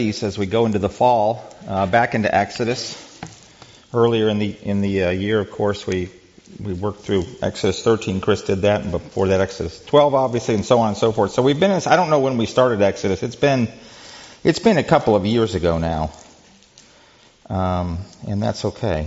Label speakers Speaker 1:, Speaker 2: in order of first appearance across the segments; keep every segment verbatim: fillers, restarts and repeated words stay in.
Speaker 1: As we go into the fall, uh, back into Exodus. Earlier in the in the uh, year, of course, we we worked through Exodus thirteen. Chris did that, and before that, Exodus twelve, obviously, and so on and so forth. So we've been. In, I don't know when we started Exodus. It's been it's been a couple of years ago now, um, and that's okay.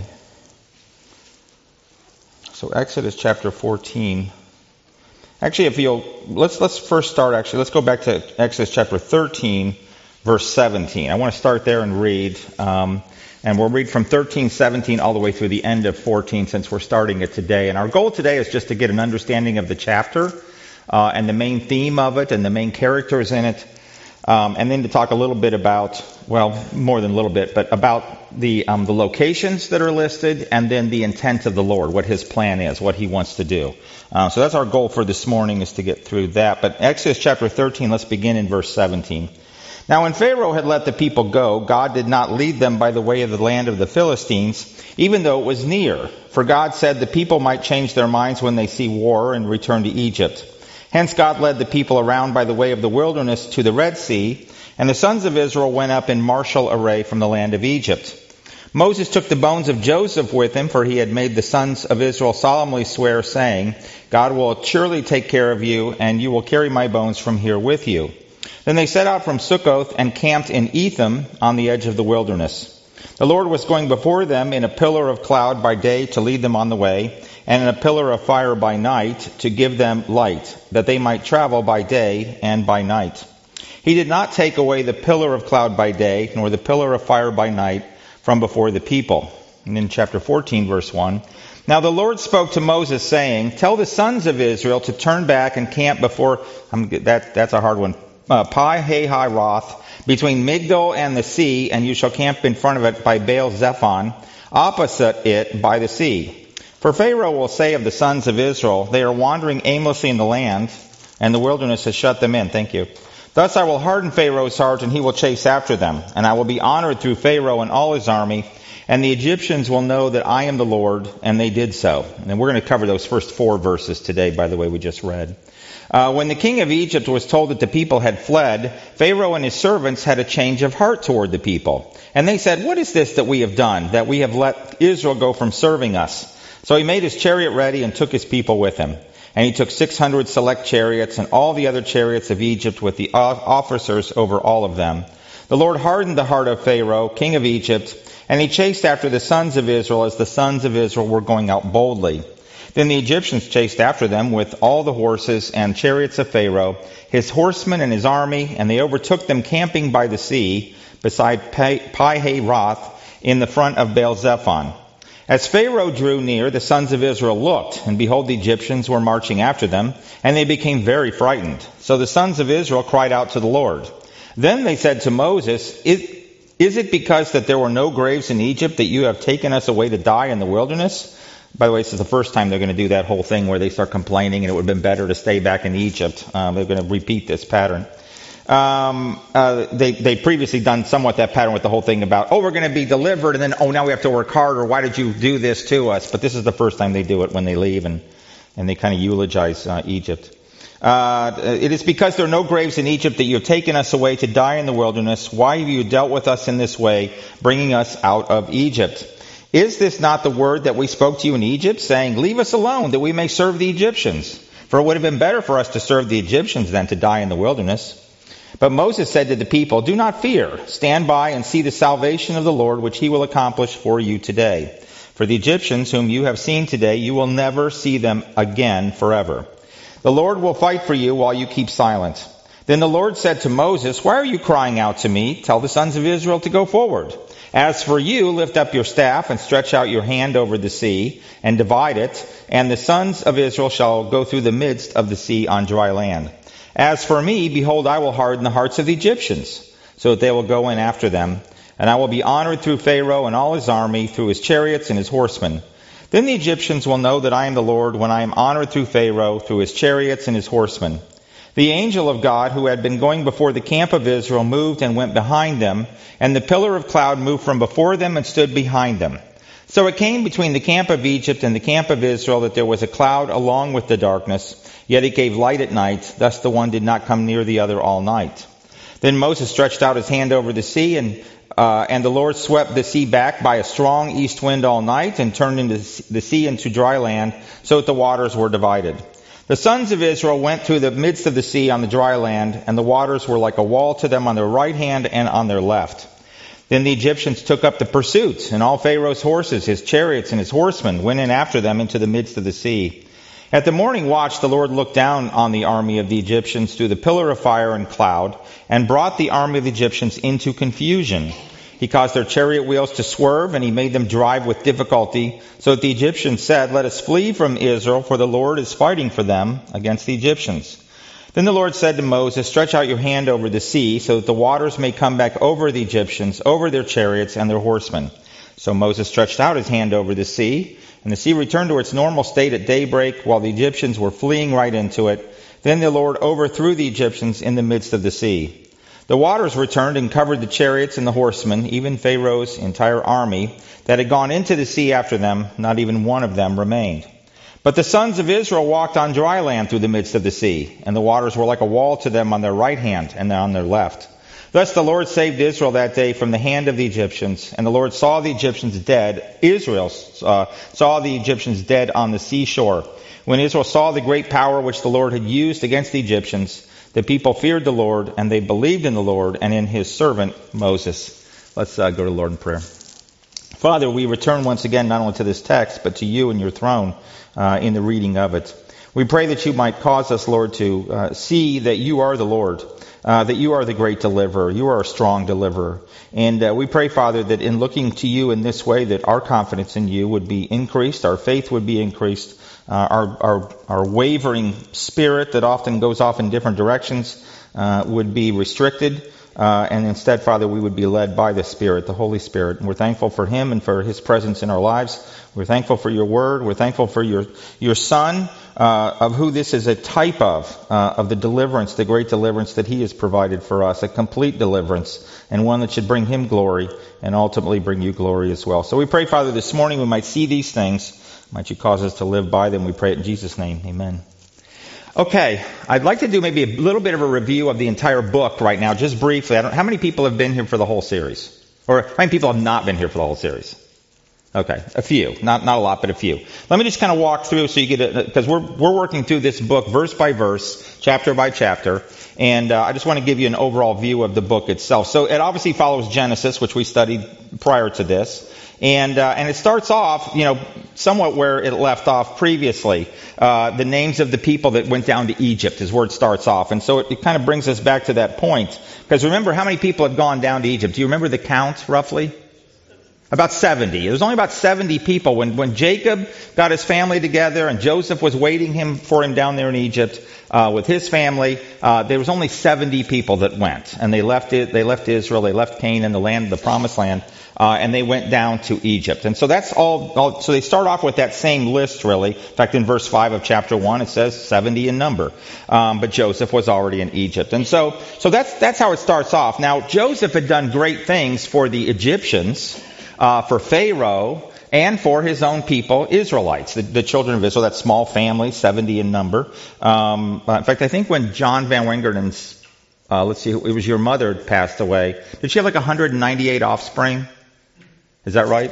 Speaker 1: So Exodus chapter fourteen. Actually, if you'll let's let's first start. Actually, let's go back to Exodus chapter thirteen. Verse seventeen. I want to start there and read, um, and we'll read from thirteen, seventeen all the way through the end of fourteen since we're starting it today. And our goal today is just to get an understanding of the chapter uh, and the main theme of it and the main characters in it, um, and then to talk a little bit about, well, more than a little bit, but about the um, the locations that are listed and then the intent of the Lord, what His plan is, what He wants to do. Uh, so that's our goal for this morning, is to get through that. But Exodus chapter thirteen, let's begin in verse seventeen. Now when Pharaoh had let the people go, God did not lead them by the way of the land of the Philistines, even though it was near. For God said the people might change their minds when they see war and return to Egypt. Hence God led the people around by the way of the wilderness to the Red Sea, and the sons of Israel went up in martial array from the land of Egypt. Moses took the bones of Joseph with him, for he had made the sons of Israel solemnly swear, saying, God will surely take care of you, and you will carry my bones from here with you. Then they set out from Sukkoth and camped in Etham on the edge of the wilderness. The Lord was going before them in a pillar of cloud by day to lead them on the way, and in a pillar of fire by night to give them light, that they might travel by day and by night. He did not take away the pillar of cloud by day, nor the pillar of fire by night from before the people. And in chapter fourteen, verse one, Now the Lord spoke to Moses, saying, Tell the sons of Israel to turn back and camp before, I'm, that, that's a hard one, Uh, Pi-hahiroth, between Migdol and the sea, and you shall camp in front of it by Baal-zephon, opposite it by the sea. For Pharaoh will say of the sons of Israel, They are wandering aimlessly in the land, and the wilderness has shut them in. Thank you. Thus I will harden Pharaoh's heart, and he will chase after them. And I will be honored through Pharaoh and all his army, and the Egyptians will know that I am the Lord, and they did so. And we're going to cover those first four verses today, by the way, we just read. Uh, when the king of Egypt was told that the people had fled, Pharaoh and his servants had a change of heart toward the people. And they said, What is this that we have done, that we have let Israel go from serving us? So he made his chariot ready and took his people with him. And he took six hundred select chariots and all the other chariots of Egypt with the officers over all of them. The Lord hardened the heart of Pharaoh, king of Egypt, and he chased after the sons of Israel as the sons of Israel were going out boldly. Then the Egyptians chased after them with all the horses and chariots of Pharaoh, his horsemen and his army, and they overtook them camping by the sea beside Pi-hahiroth in the front of Baal-zephon. As Pharaoh drew near, the sons of Israel looked, and behold, the Egyptians were marching after them, and they became very frightened. So the sons of Israel cried out to the Lord. Then they said to Moses, Is, is it because that there were no graves in Egypt that you have taken us away to die in the wilderness? By the way, this is the first time they're going to do that whole thing where they start complaining and it would have been better to stay back in Egypt. Um, they're going to repeat this pattern. Um, uh, they, they'd previously done somewhat that pattern with the whole thing about, oh, we're going to be delivered, and then, oh, now we have to work harder. Why did you do this to us? But this is the first time they do it when they leave, and, and they kind of eulogize uh, Egypt. Uh, it is because there are no graves in Egypt that you have taken us away to die in the wilderness. Why have you dealt with us in this way, bringing us out of Egypt? Is this not the word that we spoke to you in Egypt, saying, Leave us alone, that we may serve the Egyptians? For it would have been better for us to serve the Egyptians than to die in the wilderness. But Moses said to the people, Do not fear. Stand by and see the salvation of the Lord, which he will accomplish for you today. For the Egyptians whom you have seen today, you will never see them again forever. The Lord will fight for you while you keep silent. Then the Lord said to Moses, Why are you crying out to me? Tell the sons of Israel to go forward. As for you, lift up your staff and stretch out your hand over the sea and divide it, and the sons of Israel shall go through the midst of the sea on dry land. As for me, behold, I will harden the hearts of the Egyptians, so that they will go in after them. And I will be honored through Pharaoh and all his army, through his chariots and his horsemen. Then the Egyptians will know that I am the Lord when I am honored through Pharaoh, through his chariots and his horsemen. The angel of God, who had been going before the camp of Israel, moved and went behind them, and the pillar of cloud moved from before them and stood behind them. So it came between the camp of Egypt and the camp of Israel that there was a cloud along with the darkness, yet it gave light at night, thus the one did not come near the other all night. Then Moses stretched out his hand over the sea, and uh, and the Lord swept the sea back by a strong east wind all night, and turned into the sea into dry land, so that the waters were divided. The sons of Israel went through the midst of the sea on the dry land, and the waters were like a wall to them on their right hand and on their left. Then the Egyptians took up the pursuit, and all Pharaoh's horses, his chariots, and his horsemen went in after them into the midst of the sea. At the morning watch, the Lord looked down on the army of the Egyptians through the pillar of fire and cloud, and brought the army of the Egyptians into confusion. He caused their chariot wheels to swerve, and he made them drive with difficulty, so that the Egyptians said, "Let us flee from Israel, for the Lord is fighting for them against the Egyptians." Then the Lord said to Moses, "Stretch out your hand over the sea, so that the waters may come back over the Egyptians, over their chariots and their horsemen." So Moses stretched out his hand over the sea, and the sea returned to its normal state at daybreak, while the Egyptians were fleeing right into it. Then the Lord overthrew the Egyptians in the midst of the sea. The waters returned and covered the chariots and the horsemen, even Pharaoh's entire army that had gone into the sea after them. Not even one of them remained. But the sons of Israel walked on dry land through the midst of the sea, and the waters were like a wall to them on their right hand and on their left. Thus the Lord saved Israel that day from the hand of the Egyptians, and the Lord saw the Egyptians dead. Israel uh, saw the Egyptians dead on the seashore. When Israel saw the great power which the Lord had used against the Egyptians, the people feared the Lord, and they believed in the Lord and in his servant Moses. Let's uh, go to the Lord in prayer. Father, we return once again not only to this text, but to you and your throne uh, in the reading of it. We pray that you might cause us, Lord, to uh, see that you are the Lord, uh, that you are the great deliverer, you are a strong deliverer. And uh, we pray, Father, that in looking to you in this way, that our confidence in you would be increased, our faith would be increased, Uh, our, our, our wavering spirit that often goes off in different directions uh, would be restricted, uh, and instead, Father, we would be led by the Spirit, the Holy Spirit. And we're thankful for Him and for His presence in our lives. We're thankful for your Word. We're thankful for your your Son, uh, of who this is a type of, uh, of the deliverance, the great deliverance that He has provided for us, a complete deliverance, and one that should bring Him glory and ultimately bring you glory as well. So we pray, Father, this morning we might see these things. Might you cause us to live by them? We pray it in Jesus' name. Amen. Okay, I'd like to do maybe a little bit of a review of the entire book right now, just briefly. I don't, how many people have been here for the whole series? Or how many people have not been here for the whole series? Okay, a few. Not not a lot, but a few. Let me just kind of walk through so you get it, because we're we're working through this book verse by verse, chapter by chapter, and uh, I just want to give you an overall view of the book itself. So it obviously follows Genesis, which we studied prior to this. And uh, and it starts off, you know, somewhat where it left off previously. Uh, the names of the people that went down to Egypt is where it starts off. And so it, it kind of brings us back to that point. Because remember, how many people had gone down to Egypt? Do you remember the count, roughly? About seventy. There was only about seventy people. When when Jacob got his family together and Joseph was waiting him for him down there in Egypt uh, with his family, uh, there was only seventy people that went. And they left it. They left Israel. They left Canaan, the land, the promised land. Uh, and they went down to Egypt. And so that's all, all, so they start off with that same list, really. In fact, in verse five of chapter one, it says seventy in number. Um, but Joseph was already in Egypt. And so, so that's, that's how it starts off. Now, Joseph had done great things for the Egyptians, uh, for Pharaoh, and for his own people, Israelites, the, the children of Israel, that small family, seventy in number. Um, uh, in fact, I think when John Van Wingerden's, uh, let's see, it was your mother passed away, did she have like one hundred ninety-eight offspring? Is that right?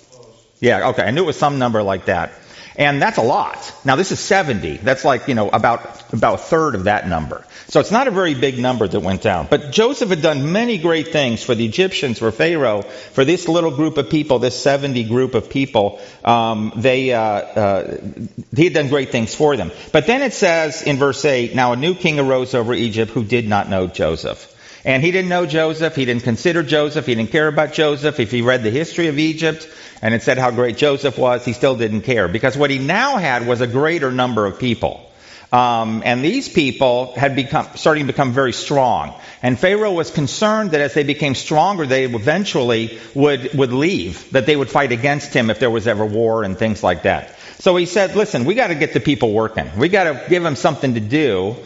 Speaker 1: Yeah, okay. I knew it was some number like that. And that's a lot. Now this is seventy. That's like, you know, about, about a third of that number. So it's not a very big number that went down. But Joseph had done many great things for the Egyptians, for Pharaoh, for this little group of people, this seventy group of people. Um, they, uh, uh, he had done great things for them. But then it says in verse eight, now a new king arose over Egypt who did not know Joseph. And he didn't know Joseph. He didn't consider Joseph. He didn't care about Joseph. If he read the history of Egypt and it said how great Joseph was, he still didn't care. Because what he now had was a greater number of people. Um, and these people had become, starting to become very strong. And Pharaoh was concerned that as they became stronger, they eventually would, would leave, that they would fight against him if there was ever war and things like that. So he said, listen, we got to get the people working. We got to give them something to do,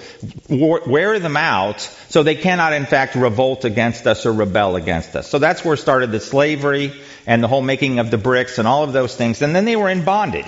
Speaker 1: wear them out, so they cannot, in fact, revolt against us or rebel against us. So that's where started the slavery and the whole making of the bricks and all of those things. And then they were in bondage.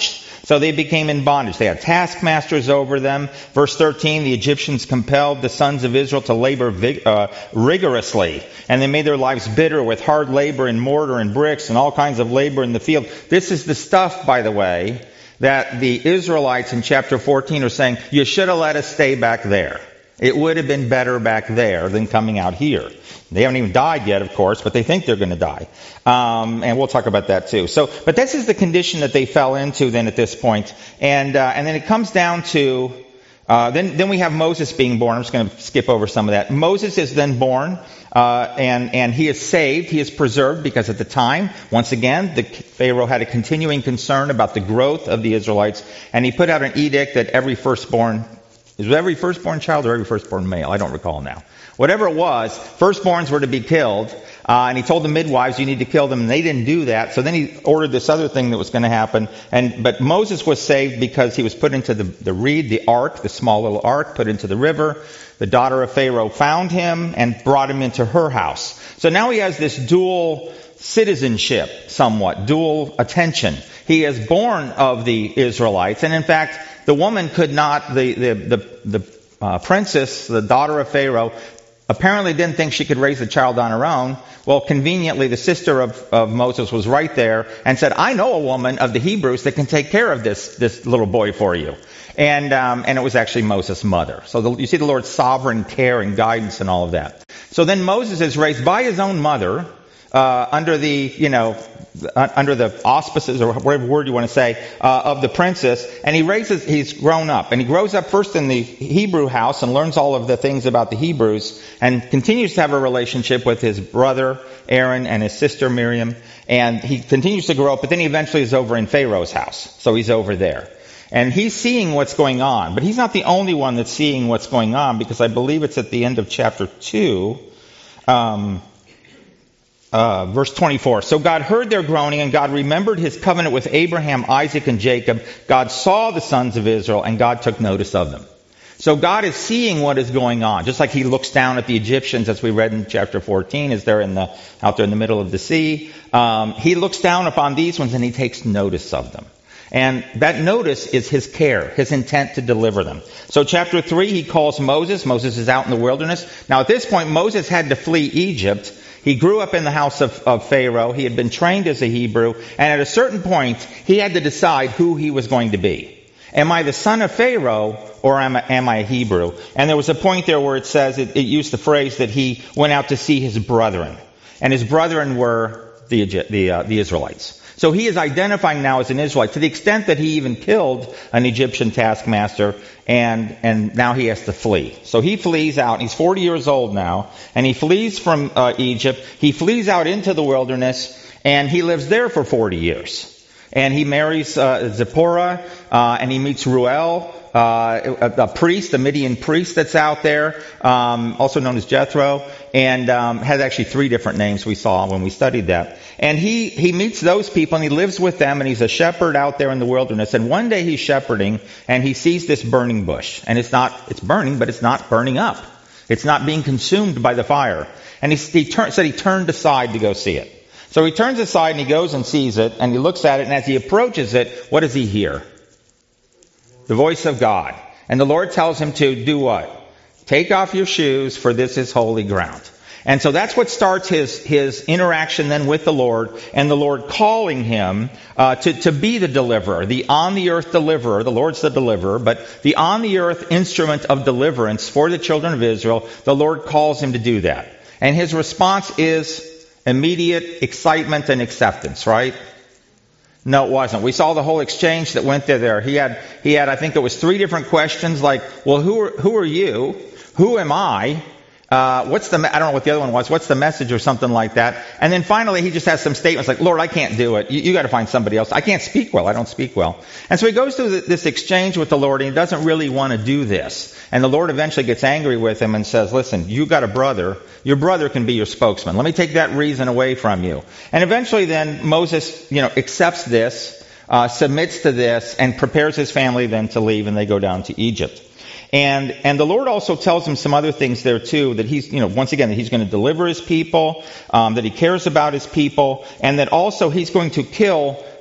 Speaker 1: So they became in bondage. They had taskmasters over them. Verse thirteen, the Egyptians compelled the sons of Israel to labor vig- uh, rigorously. And they made their lives bitter with hard labor in mortar and bricks and all kinds of labor in the field. This is the stuff, by the way, that the Israelites in chapter fourteen are saying, you should have let us stay back there. It would have been better back there than coming out here. They haven't even died yet, of course, but they think they're going to die. Um, and we'll talk about that too. So, but this is the condition that they fell into then at this point. And, uh, and then it comes down to, uh, then, then we have Moses being born. I'm just going to skip over some of that. Moses is then born, uh, and, and he is saved. He is preserved because at the time, once again, the Pharaoh had a continuing concern about the growth of the Israelites. And he put out an edict that every firstborn Is it every firstborn child or every firstborn male? I don't recall now. Whatever it was, firstborns were to be killed. Uh, and he told the midwives, you need to kill them. And they didn't do that. So then he ordered this other thing that was going to happen. And But Moses was saved because he was put into the, the reed, the ark, the small little ark, put into the river. The daughter of Pharaoh found him and brought him into her house. So now he has this dual citizenship, somewhat, dual attention. He is born of the Israelites. And in fact, the woman could not, the, the, the, the uh, princess, the daughter of Pharaoh, apparently didn't think she could raise a child on her own. Well, conveniently, the sister of, of Moses was right there and said, I know a woman of the Hebrews that can take care of this, this little boy for you. And, um, and it was actually Moses' mother. So the, you see the Lord's sovereign care and guidance and all of that. So then Moses is raised by his own mother, uh, under the, you know, under the auspices, or whatever word you want to say, uh, of the princess. And he raises, he's grown up. And he grows up first in the Hebrew house and learns all of the things about the Hebrews and continues to have a relationship with his brother Aaron and his sister Miriam. And he continues to grow up, but then he eventually is over in Pharaoh's house. So he's over there. And he's seeing what's going on. But he's not the only one that's seeing what's going on, because I believe it's at the end of chapter two. Um, Uh, verse twenty-four. So God heard their groaning, and God remembered his covenant with Abraham, Isaac, and Jacob. God saw the sons of Israel, and God took notice of them. So God is seeing what is going on, just like he looks down at the Egyptians, as we read in chapter fourteen, as they're in the out there in the middle of the sea. Um, he looks down upon these ones, and he takes notice of them. And that notice is his care, his intent to deliver them. So chapter three, he calls Moses. Moses is out in the wilderness. Now at this point, Moses had to flee Egypt. He grew up in the house of, of Pharaoh. He had been trained as a Hebrew. And at a certain point, he had to decide who he was going to be. Am I the son of Pharaoh, or am I, am I a Hebrew? And there was a point there where it says, it, it used the phrase that he went out to see his brethren. And his brethren were the, the, uh, the Israelites. So he is identifying now as an Israelite, to the extent that he even killed an Egyptian taskmaster, and and now he has to flee. So he flees out. He's forty years old now, and he flees from uh, Egypt. He flees out into the wilderness, and he lives there for forty years. And he marries uh, Zipporah, uh, and he meets Ruel, uh, a, a priest, a Midian priest that's out there, um, also known as Jethro, and um, has actually three different names we saw when we studied that. And he, he meets those people, and he lives with them, and he's a shepherd out there in the wilderness. And one day he's shepherding, and he sees this burning bush. And it's not, it's burning, but it's not burning up. It's not being consumed by the fire. And he, he tur- said he turned aside to go see it. So he turns aside and he goes and sees it, and he looks at it, and as he approaches it, what does he hear? The voice of God. And the Lord tells him to do what? Take off your shoes, for this is holy ground. And so that's what starts his, his interaction then with the Lord, and the Lord calling him uh, to, to be the deliverer, the on-the-earth deliverer. The Lord's the deliverer, but the on-the-earth instrument of deliverance for the children of Israel. The Lord calls him to do that. And his response is immediate excitement and acceptance, right? No, it wasn't. We saw the whole exchange that went there. There, he had, he had. I think it was three different questions, like, "Well, who are, who are you? Who am I? Uh, what's the? I don't know what the other one was. What's the message, or something like that?" And then finally, he just has some statements like, "Lord, I can't do it. You, you got to find somebody else. I can't speak well. I don't speak well." And so he goes through this exchange with the Lord, and he doesn't really want to do this. And the Lord eventually gets angry with him and says, "Listen, you got a brother. Your brother can be your spokesman. Let me take that reason away from you." And eventually, then Moses, you know, accepts this, uh, submits to this, and prepares his family then to leave, and they go down to Egypt. And and the Lord also tells him some other things there too, that he's, you know, once again, that he's going to deliver his people, um, that he cares about his people, and that also he's going to kill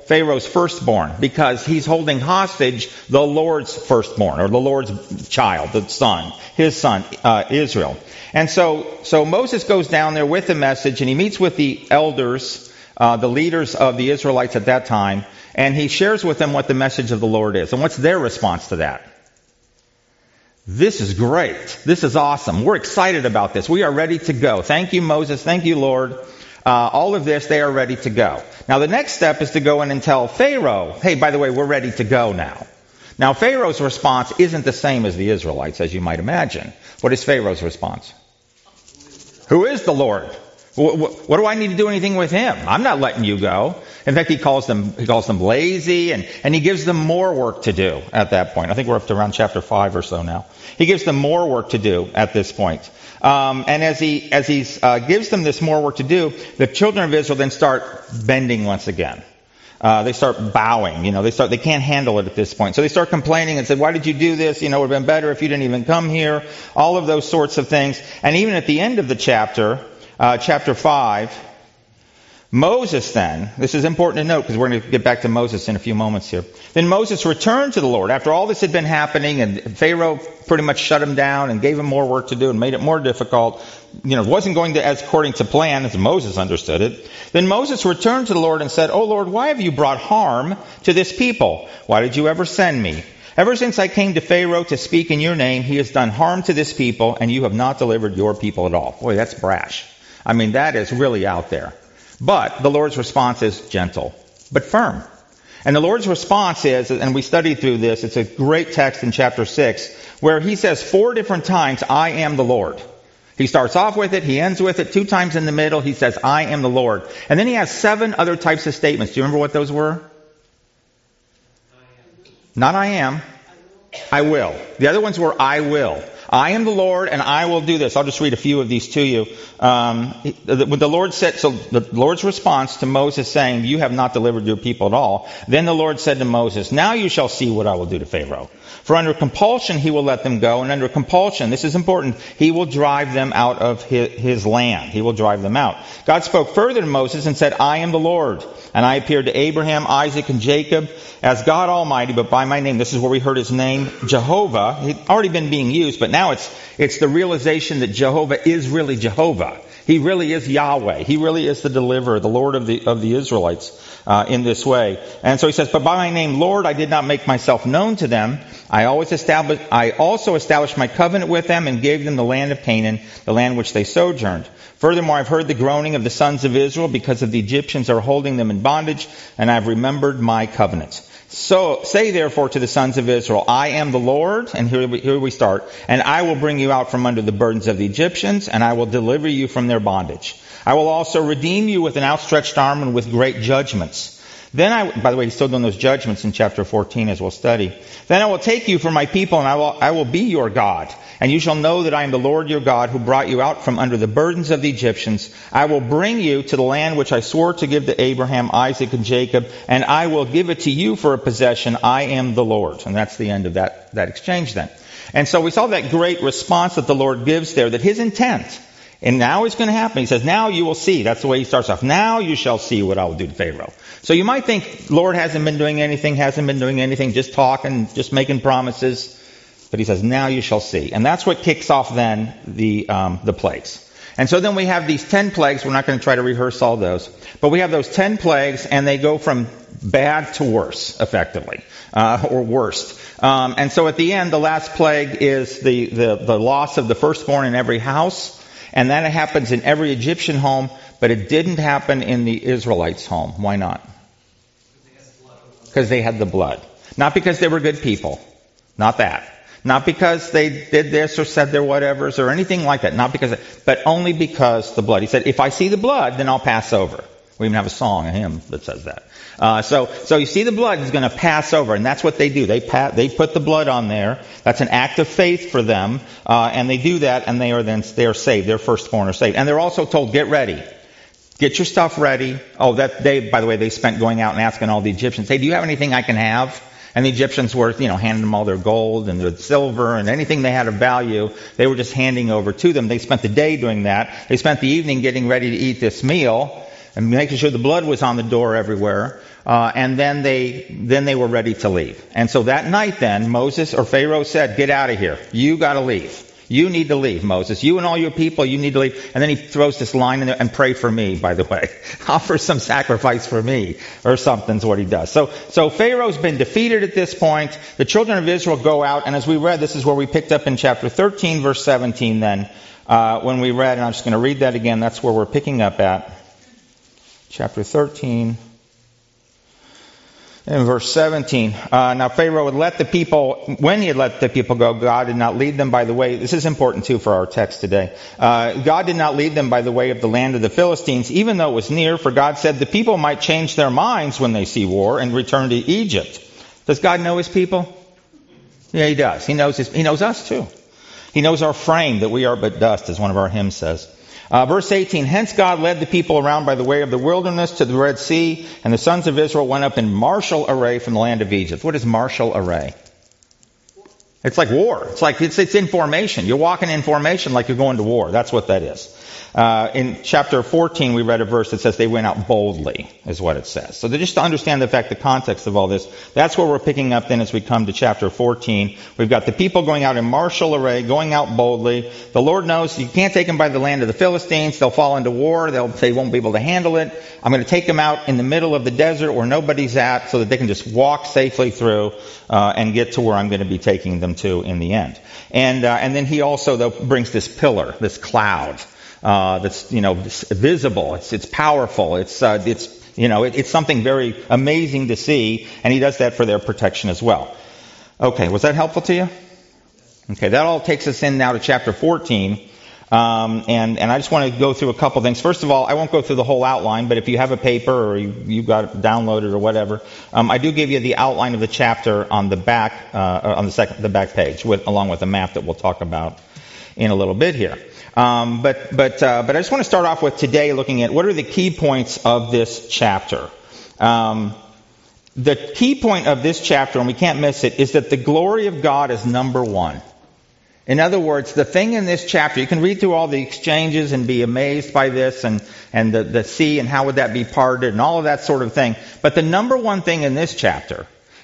Speaker 1: Pharaoh's firstborn, because he's holding hostage the Lord's firstborn, or the Lord's child, the son, his son, uh, Israel. And so, so Moses goes down there with the message, and he meets with the elders, uh, the leaders of the Israelites at that time, and he shares with them what the message of the Lord is. And what's their response to that? This is great. This is awesome. We're excited about this. We are ready to go. Thank you, Moses. Thank you, Lord. Uh, all of this, they are ready to go. Now, the next step is to go in and tell Pharaoh, hey, by the way, we're ready to go now. Now, Pharaoh's response isn't the same as the Israelites, as you might imagine. What is Pharaoh's response? Who is the Lord? What do I need to do anything with him? I'm not letting you go. In fact, he calls them he calls them lazy, and, and he gives them more work to do at that point. I think we're up to around chapter five or so now. He gives them more work to do at this point. Um, and as he as he uh, gives them this more work to do, the children of Israel then start bending once again. Uh, they start bowing. You know, they start they can't handle it at this point. So they start complaining and said, "Why did you do this? You know, it would have been better if you didn't even come here." All of those sorts of things. And even at the end of the chapter. Uh, chapter five, Moses then, this is important to note because we're going to get back to Moses in a few moments here. Then Moses returned to the Lord after all this had been happening, and Pharaoh pretty much shut him down and gave him more work to do and made it more difficult. You know, it wasn't going to as according to plan as Moses understood it. Then Moses returned to the Lord and said, "Oh Lord, why have you brought harm to this people? Why did you ever send me? Ever since I came to Pharaoh to speak in your name, he has done harm to this people, and you have not delivered your people at all." Boy, that's brash. I mean, that is really out there. But the Lord's response is gentle, but firm. And the Lord's response is, and we studied through this, it's a great text in chapter six, where he says four different times, "I am the Lord." He starts off with it, he ends with it, two times in the middle, he says, "I am the Lord." And then he has seven other types of statements. Do you remember what those were? Not I am, I will. The other ones were I will. I am the Lord, and I will do this. I'll just read a few of these to you. Um, when the Lord said, so the Lord's response to Moses saying, "You have not delivered your people at all." Then the Lord said to Moses, "Now you shall see what I will do to Pharaoh. For under compulsion he will let them go, and under compulsion," this is important, "he will drive them out of his, his land." He will drive them out. God spoke further to Moses and said, "I am the Lord. And I appeared to Abraham, Isaac, and Jacob as God Almighty, but by my name." This is where we heard his name, Jehovah. He'd already been being used, but now it's it's the realization that Jehovah is really Jehovah. He really is Yahweh. He really is the deliverer, the Lord of the of the Israelites uh, in this way. And so he says, "But by my name, Lord, I did not make myself known to them. I always established, I also established my covenant with them and gave them the land of Canaan, the land which they sojourned. Furthermore, I've heard the groaning of the sons of Israel because of the Egyptians are holding them in bondage, and I've remembered my covenant. So say therefore to the sons of Israel, I am the Lord," and here we, here we start, "and I will bring you out from under the burdens of the Egyptians, and I will deliver you from their bondage. I will also redeem you with an outstretched arm and with great judgments. Then I," by the way, he's still doing those judgments in chapter fourteen as we'll study. "Then I will take you for my people, and I will, I will be your God. And you shall know that I am the Lord your God who brought you out from under the burdens of the Egyptians. I will bring you to the land which I swore to give to Abraham, Isaac, and Jacob, and I will give it to you for a possession. I am the Lord." And that's the end of that, that exchange then. And so we saw that great response that the Lord gives there, that his intent, and now it's going to happen. He says, "Now you will see." That's the way he starts off. "Now you shall see what I will do to Pharaoh." So you might think, Lord hasn't been doing anything, hasn't been doing anything, just talking, just making promises. But he says, "Now you shall see." And that's what kicks off then the um, the plagues. And so then we have these ten plagues. We're not going to try to rehearse all those. But we have those ten plagues, and they go from bad to worse, effectively, uh, or worst. Um, and so at the end, the last plague is the, the, the loss of the firstborn in every house. And that happens in every Egyptian home, but it didn't happen in the Israelites' home. Why not? Because they had the blood. Not because they were good people. Not that. Not because they did this or said their whatevers or anything like that. Not because, but only because the blood. He said, "If I see the blood, then I'll pass over." We even have a song, a hymn that says that. Uh, so, so you see the blood is going to pass over, and that's what they do. They pat, they put the blood on there. That's an act of faith for them, uh, and they do that, and they are then they are saved. Their firstborn are saved, and they're also told, "Get ready, get your stuff ready." Oh, that they, by the way, they spent going out and asking all the Egyptians, "Hey, do you have anything I can have?" And the Egyptians were, you know, handing them all their gold and their silver and anything they had of value, they were just handing over to them. They spent the day doing that. They spent the evening getting ready to eat this meal and making sure the blood was on the door everywhere. Uh, and then they then they were ready to leave. And so that night then, Moses or Pharaoh said, get out of here. You got to leave. You need to leave, Moses. You and all your people, you need to leave. And then he throws this line in there, and pray for me, by the way. Offer some sacrifice for me, or something's what he does. So, so Pharaoh's been defeated at this point. The children of Israel go out, and as we read, this is where we picked up in chapter thirteen, verse seventeen then, uh, when we read, and I'm just going to read that again, that's where we're picking up at. Chapter thirteen. In verse seventeen, uh, now Pharaoh had let the people, when he had let the people go, God did not lead them by the way, this is important too for our text today, uh, God did not lead them by the way of the land of the Philistines, even though it was near, for God said the people might change their minds when they see war and return to Egypt. Does God know his people? Yeah, he does. He knows his, he knows us too. He knows our frame, that we are but dust, as one of our hymns says. Uh, verse eighteen, hence God led the people around by the way of the wilderness to the Red Sea, and the sons of Israel went up in martial array from the land of Egypt. What is martial array? It's like war. It's like, it's, it's in formation. You're walking in formation like you're going to war. That's what that is. Uh, in chapter fourteen, we read a verse that says they went out boldly, is what it says. So just to understand the fact, the context of all this, that's where we're picking up then as we come to chapter fourteen. We've got the people going out in martial array, going out boldly. The Lord knows you can't take them by the land of the Philistines. They'll fall into war. They'll, they won't be able to handle it. I'm going to take them out in the middle of the desert where nobody's at so that they can just walk safely through uh, and get to where I'm going to be taking them to in the end. And, uh, and then he also, though, brings this pillar, this cloud. Uh, that's, you know, visible. It's, it's powerful. It's, uh, it's, you know, it, it's something very amazing to see, and he does that for their protection as well. Okay, was that helpful to you? Okay, that all takes us in now to chapter fourteen, um, and, and I just want to go through a couple things. First of all, I won't go through the whole outline, but if you have a paper or you, you got it downloaded or whatever, um, I do give you the outline of the chapter on the back, uh, on the second, the back page, with, along with a map that we'll talk about in a little bit here. Um, but but uh, but I just want to start off with today looking at what are the key points of this chapter. Um, the key point of this chapter, and we can't miss it, is that the glory of God is number one. In other words, the thing in this chapter, you can read through all the exchanges and be amazed by this and, and the, the sea and how would that be parted and all of that sort of thing. But the number one thing in this chapter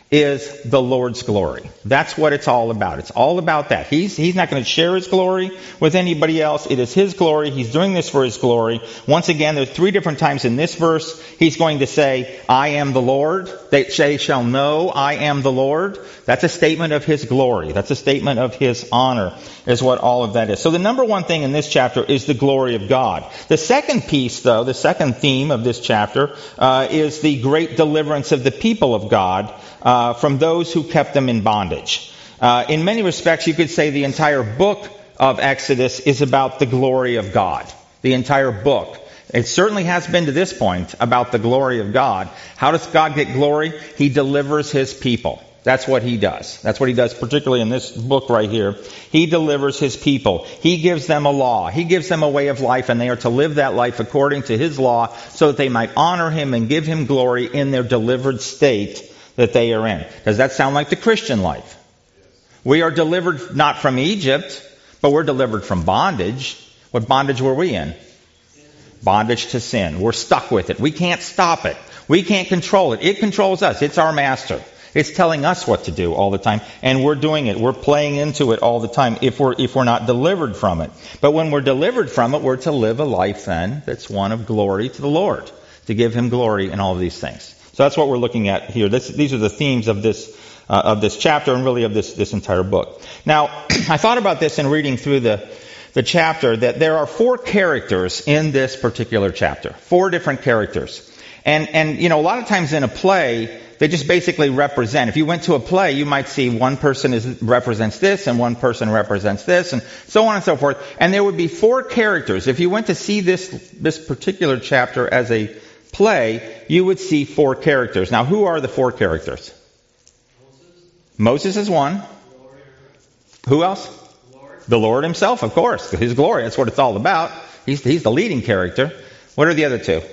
Speaker 1: is the Lord's glory. That's what it's all about. It's all about that. He's, he's not going to share his glory with anybody else. It is his glory. He's doing this for his glory. Once again, there's three different times in this verse, he's going to say, I am the Lord. They shall know I am the Lord. That's a statement of his glory. That's a statement of his honor, is what all of that is. So the number one thing in this chapter is the glory of God. The second piece, though, the second theme of this chapter, uh, is the great deliverance of the people of God, Uh, from those who kept them in bondage. Uh, in many respects, you could say the entire book of Exodus is about the glory of God. The entire book. It certainly has been to this point about the glory of God. How does God get glory? He delivers his people. That's what he does. That's what he does, particularly in this book right here. He delivers his people. He gives them a law. He gives them a way of life, and they are to live that life according to his law so that they might honor him and give him glory in their delivered state that they are in. Does that sound like the Christian life? We are delivered not from Egypt, but we're delivered from bondage. What bondage were we in? Bondage to sin. We're stuck with it. We can't stop it. We can't control it. It controls us. It's our master. It's telling us what to do all the time, and we're doing it. We're playing into it all the time if we're if we're not delivered from it. But when we're delivered from it, we're to live a life then that's one of glory to the Lord, to give him glory in all of these things. So that's what we're looking at here. This, these are the themes of this uh, of this chapter and really of this this entire book. Now, I thought about this in reading through the the chapter, that there are four characters in this particular chapter. Four different characters. And and you know, a lot of times in a play, they just basically represent. If you went to a play, you might see one person is, represents this and one person represents this and so on and so forth. And there would be four characters. If you went to see this this particular chapter as a play, you would see four characters. Now, who are the four characters? Moses, Moses is one. Who else? Lord. The Lord himself, of course. His glory, that's what it's all about. He's, he's the leading character. What are the other two?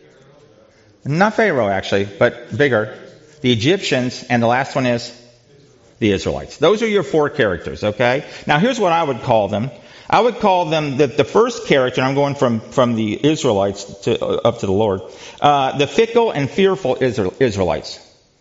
Speaker 1: Not Pharaoh, actually, but bigger. The Egyptians, and the last one is the Israelites. Those are your four characters, okay? Now, here's what I would call them. I would call them the, the first character, and I'm going from, from the Israelites to, uh, up to the Lord, uh, the fickle and fearful Israel, Israelites.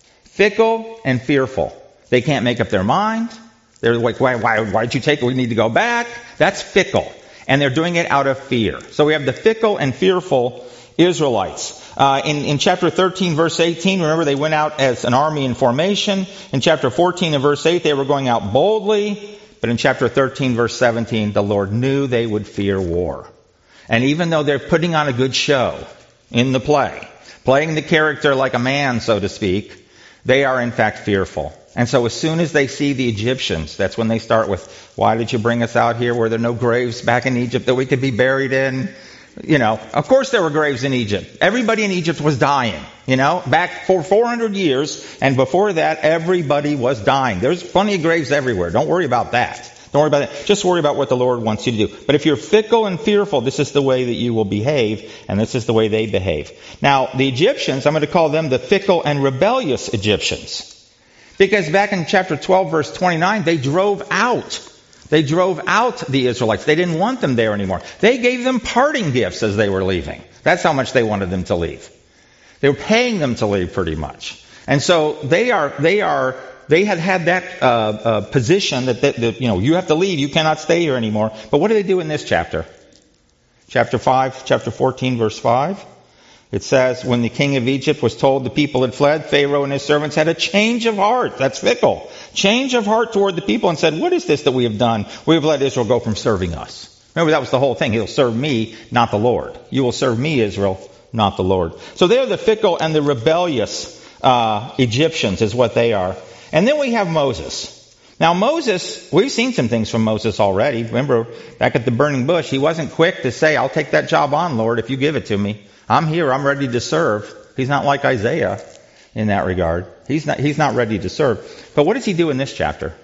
Speaker 1: Fickle and fearful. They can't make up their mind. They're like, why, why, why did you take it? We need to go back. That's fickle. And they're doing it out of fear. So we have the fickle and fearful Israelites. Uh, in, in chapter thirteen, verse eighteen, remember they went out as an army in formation. In chapter fourteen and verse eight, they were going out boldly. But in chapter thirteen, verse seventeen, the Lord knew they would fear war. And even though they're putting on a good show in the play, playing the character like a man, so to speak, they are in fact fearful. And so as soon as they see the Egyptians, that's when they start with, why did you bring us out here? Were there no graves back in Egypt that we could be buried in? You know, of course there were graves in Egypt. Everybody in Egypt was dying, you know, back for four hundred years. And before that, everybody was dying. There's plenty of graves everywhere. Don't worry about that. Don't worry about that. Just worry about what the Lord wants you to do. But if you're fickle and fearful, this is the way that you will behave, and this is the way they behave. Now, the Egyptians, I'm going to call them the fickle and rebellious Egyptians. Because back in chapter twelve, verse twenty-nine, they drove out. They drove out the Israelites. They didn't want them there anymore. They gave them parting gifts as they were leaving. That's how much they wanted them to leave. They were paying them to leave pretty much. And so they are, they are, they had had that uh, uh, position that, that, that, you know, you have to leave. You cannot stay here anymore. But what do they do in this chapter? Chapter five, chapter fourteen, verse five. It says, when the king of Egypt was told the people had fled, Pharaoh and his servants had a change of heart. That's fickle. Change of heart toward the people and said, what is this that we have done? We have let Israel go from serving us. Remember, that was the whole thing. He'll serve me, not the Lord. You will serve me, Israel, not the Lord. So they're the fickle and the rebellious uh, Egyptians is what they are. And then we have Moses. Now Moses, we've seen some things from Moses already. Remember, back at the burning bush, he wasn't quick to say, I'll take that job on, Lord, if you give it to me. I'm here. I'm ready to serve. He's not like Isaiah in that regard. He's not, he's not ready to serve. But what does he do in this chapter?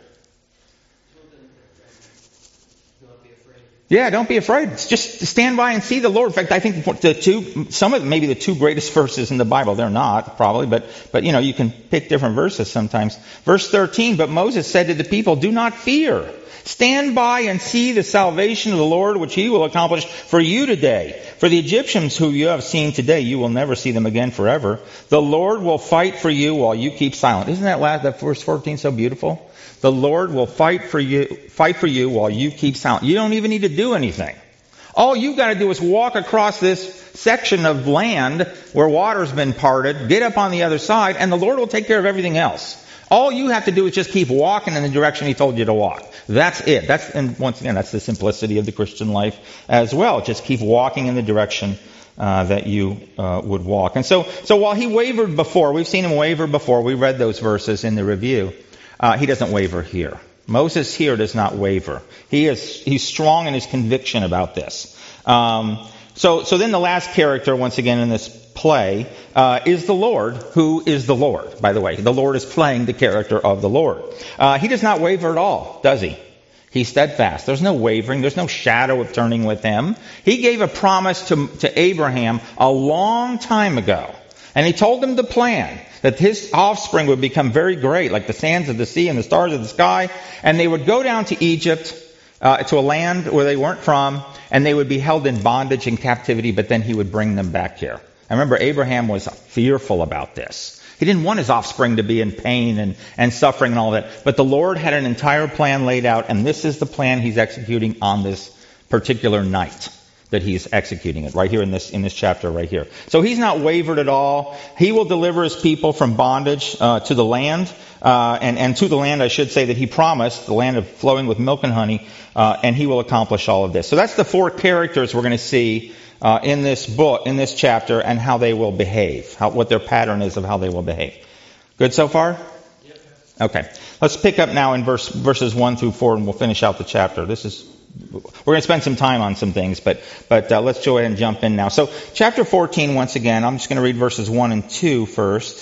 Speaker 1: Yeah, don't be afraid. Just stand by and see the Lord. In fact, I think the two, some of them, maybe the two greatest verses in the Bible. They're not, probably, but, but, you know, you can pick different verses sometimes. Verse thirteen, but Moses said to the people, do not fear. Stand by and see the salvation of the Lord, which he will accomplish for you today. For the Egyptians who you have seen today, you will never see them again forever. The Lord will fight for you while you keep silent. Isn't that last, that verse fourteen so beautiful? The Lord will fight for you, fight for you while you keep silent. You don't even need to do anything. All you've got to do is walk across this section of land where water's been parted, get up on the other side, and the Lord will take care of everything else. All you have to do is just keep walking in the direction he told you to walk. That's it. That's, and once again, that's the simplicity of the Christian life as well. Just keep walking in the direction uh, that you uh, would walk. And so, so while he wavered before, we've seen him waver before. We read those verses in the review. Uh, he doesn't waver here. Moses here does not waver. He is he's strong in his conviction about this. Um, so, so then the last character, once again in this play, uh, is the Lord, who is the Lord, by the way. The Lord is playing the character of the Lord. Uh, he does not waver at all, does he? He's steadfast. There's no wavering. There's no shadow of turning with him. He gave a promise to, to Abraham a long time ago. And he told him the plan, that his offspring would become very great, like the sands of the sea and the stars of the sky. And they would go down to Egypt, uh, to a land where they weren't from, and they would be held in bondage and captivity, but then he would bring them back here. I remember Abraham was fearful about this. He didn't want his offspring to be in pain and, and suffering and all that. But the Lord had an entire plan laid out, and this is the plan he's executing on this particular night that he's executing it, right here in this in this chapter right here. So he's not wavered at all. He will deliver his people from bondage uh, to the land, uh, and, and to the land, I should say, that he promised, the land of flowing with milk and honey, uh, and he will accomplish all of this. So that's the four characters we're going to see Uh, in this book, in this chapter, and how they will behave, how, what their pattern is of how they will behave. Good so far? Yes. Okay. Let's pick up now in verse, verses one through four, and we'll finish out the chapter. This is, we're going to spend some time on some things, but, but uh, let's go ahead and jump in now. So, chapter fourteen, once again, I'm just going to read verses one and two first.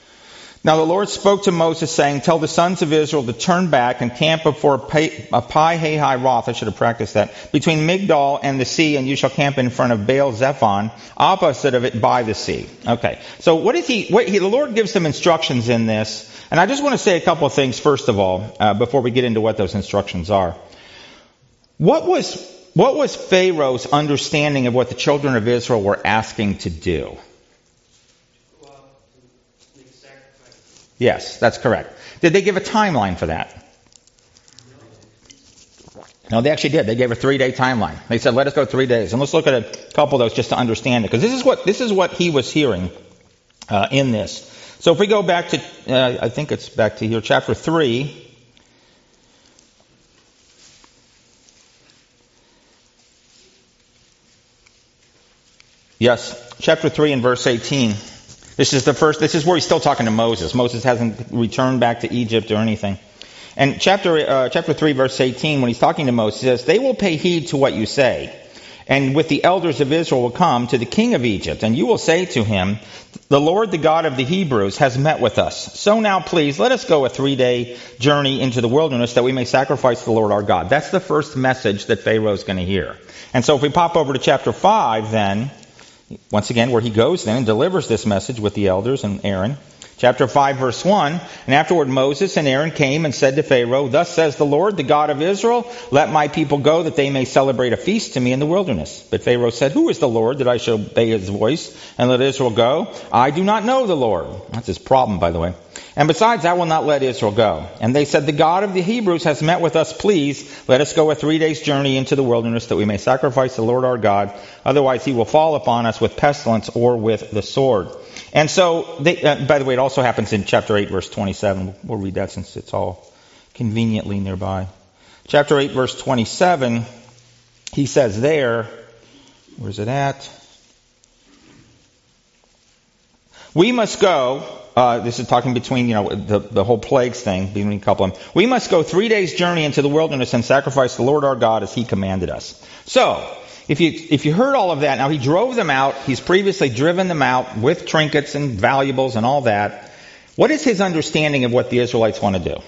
Speaker 1: Now the Lord spoke to Moses, saying, tell the sons of Israel to turn back and camp before Pi-hahiroth, I should have practiced that, between Migdol and the sea, and you shall camp in front of Baal-zephon, opposite of it by the sea. Okay, so what is he, what he, the Lord gives some instructions in this, and I just want to say a couple of things first of all, uh, before we get into what those instructions are. What was what was Pharaoh's understanding of what the children of Israel were asking to do?
Speaker 2: Go out to make sacrifices.
Speaker 1: Yes, that's correct. Did they give a timeline for that? No, they actually did. They gave a three-day timeline. They said, "Let us go three days." And let's look at a couple of those just to understand it, because this is what this is what he was hearing uh, in this. So if we go back to, uh, I think it's back to here, chapter three. Yes, chapter three and verse eighteen. This is the first. This is where he's still talking to Moses. Moses hasn't returned back to Egypt or anything. And chapter uh, chapter three, verse eighteen, when he's talking to Moses, he says, "They will pay heed to what you say, and with the elders of Israel will come to the king of Egypt, and you will say to him, 'The Lord, the God of the Hebrews, has met with us. So now, please, let us go a three-day journey into the wilderness that we may sacrifice to the Lord our God.'" That's the first message that Pharaoh's going to hear. And so if we pop over to chapter five, then, once again, where he goes then and delivers this message with the elders and Aaron. Chapter five, verse one, "And afterward Moses and Aaron came and said to Pharaoh, 'Thus says the Lord, the God of Israel, let my people go that they may celebrate a feast to me in the wilderness.' But Pharaoh said, 'Who is the Lord that I shall obey his voice and let Israel go? I do not know the Lord.'" That's his problem, by the way. "And besides, I will not let Israel go." And they said, "The God of the Hebrews has met with us. Please let us go a three days journey into the wilderness that we may sacrifice the Lord our God. Otherwise he will fall upon us with pestilence or with the sword." And so, they, uh, by the way, it also happens in chapter eight, verse twenty-seven. We'll read that since it's all conveniently nearby. Chapter eight, verse twenty-seven, he says there, where's it at? "We must go," uh, this is talking between, you know, the, the whole plagues thing, between a couple of them. "We must go three days' journey into the wilderness and sacrifice the Lord our God as he commanded us." So, If you if you heard all of that, now he drove them out. He's previously driven them out with trinkets and valuables and all that. What is his understanding of what the Israelites want to do?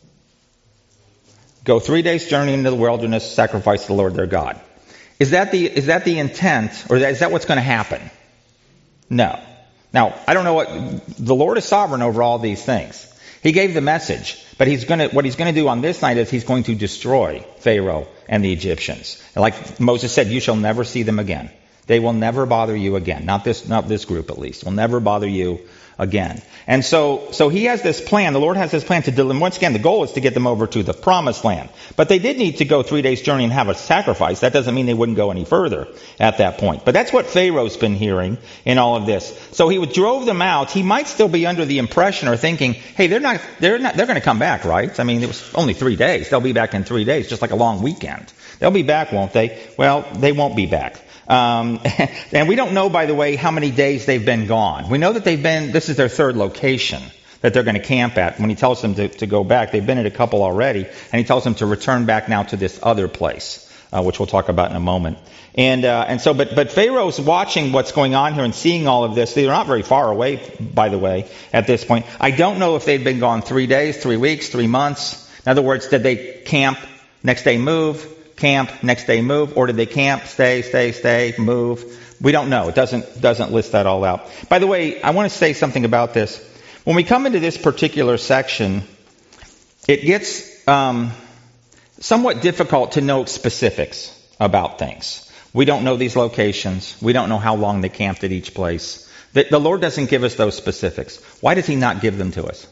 Speaker 1: Go three days journey into the wilderness, sacrifice the Lord their God. Is that the is that the intent, or is that what's going to happen? No. Now, I don't know what the Lord is sovereign over all these things. He gave the message, but he's going to what he's going to do on this night is he's going to destroy Pharaoh and the Egyptians. Like Moses said, "You shall never see them again. They will never bother you again." Not this, not this group at least. Will never bother you again. And so, so he has this plan. The Lord has this plan to deliver. Once again, the goal is to get them over to the promised land. But they did need to go three days journey and have a sacrifice. That doesn't mean they wouldn't go any further at that point. But that's what Pharaoh's been hearing in all of this. So he drove them out. He might still be under the impression or thinking, hey, they're not, they're not, they're going to come back, right? I mean, it was only three days. They'll be back in three days, just like a long weekend. They'll be back, won't they? Well, they won't be back. Um, and we don't know, by the way, how many days they've been gone. We know that they've been, this is their third location that they're going to camp at. When he tells them to, to go back, they've been at a couple already, and he tells them to return back now to this other place, uh, which we'll talk about in a moment. And, uh, and so, but, but Pharaoh's watching what's going on here and seeing all of this. They're not very far away, by the way, at this point. I don't know if they'd been gone three days, three weeks, three months. In other words, did they camp, next day move, camp, next day move, or did they camp, stay, stay, stay, move? We don't know. It doesn't doesn't list that all out. By the way, I want to say something about this. When we come into this particular section, it gets um, somewhat difficult to know specifics about things. We don't know these locations. We don't know how long they camped at each place. The, the Lord doesn't give us those specifics. Why does he not give them to us?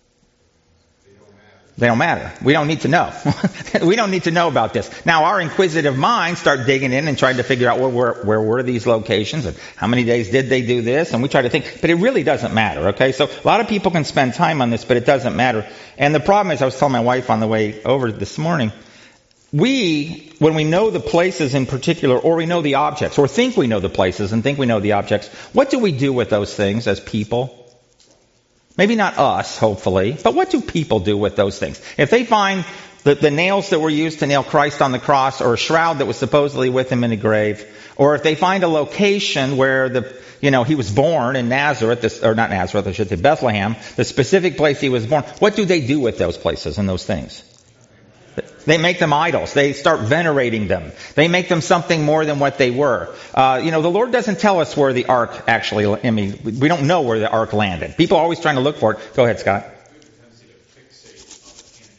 Speaker 1: They don't matter. We don't need to know. We don't need to know about this. Now, our inquisitive minds start digging in and trying to figure out where were, where were these locations and how many days did they do this, and we try to think. But it really doesn't matter, okay? So a lot of people can spend time on this, but it doesn't matter. And the problem is, I was telling my wife on the way over this morning, we, when we know the places in particular, or we know the objects, or think we know the places and think we know the objects, what do we do with those things as people? Maybe not us, hopefully, but what do people do with those things? If they find the, the nails that were used to nail Christ on the cross, or a shroud that was supposedly with him in a grave, or if they find a location where the, you know, he was born in Nazareth, this, or not Nazareth, I should say Bethlehem, the specific place he was born, what do they do with those places and those things? They make them idols. They start venerating them. They make them something more than what they were. Uh, you know, the Lord doesn't tell us where the ark actually, I mean, we don't know where the ark landed. People are always trying to look for it. Go ahead, Scott.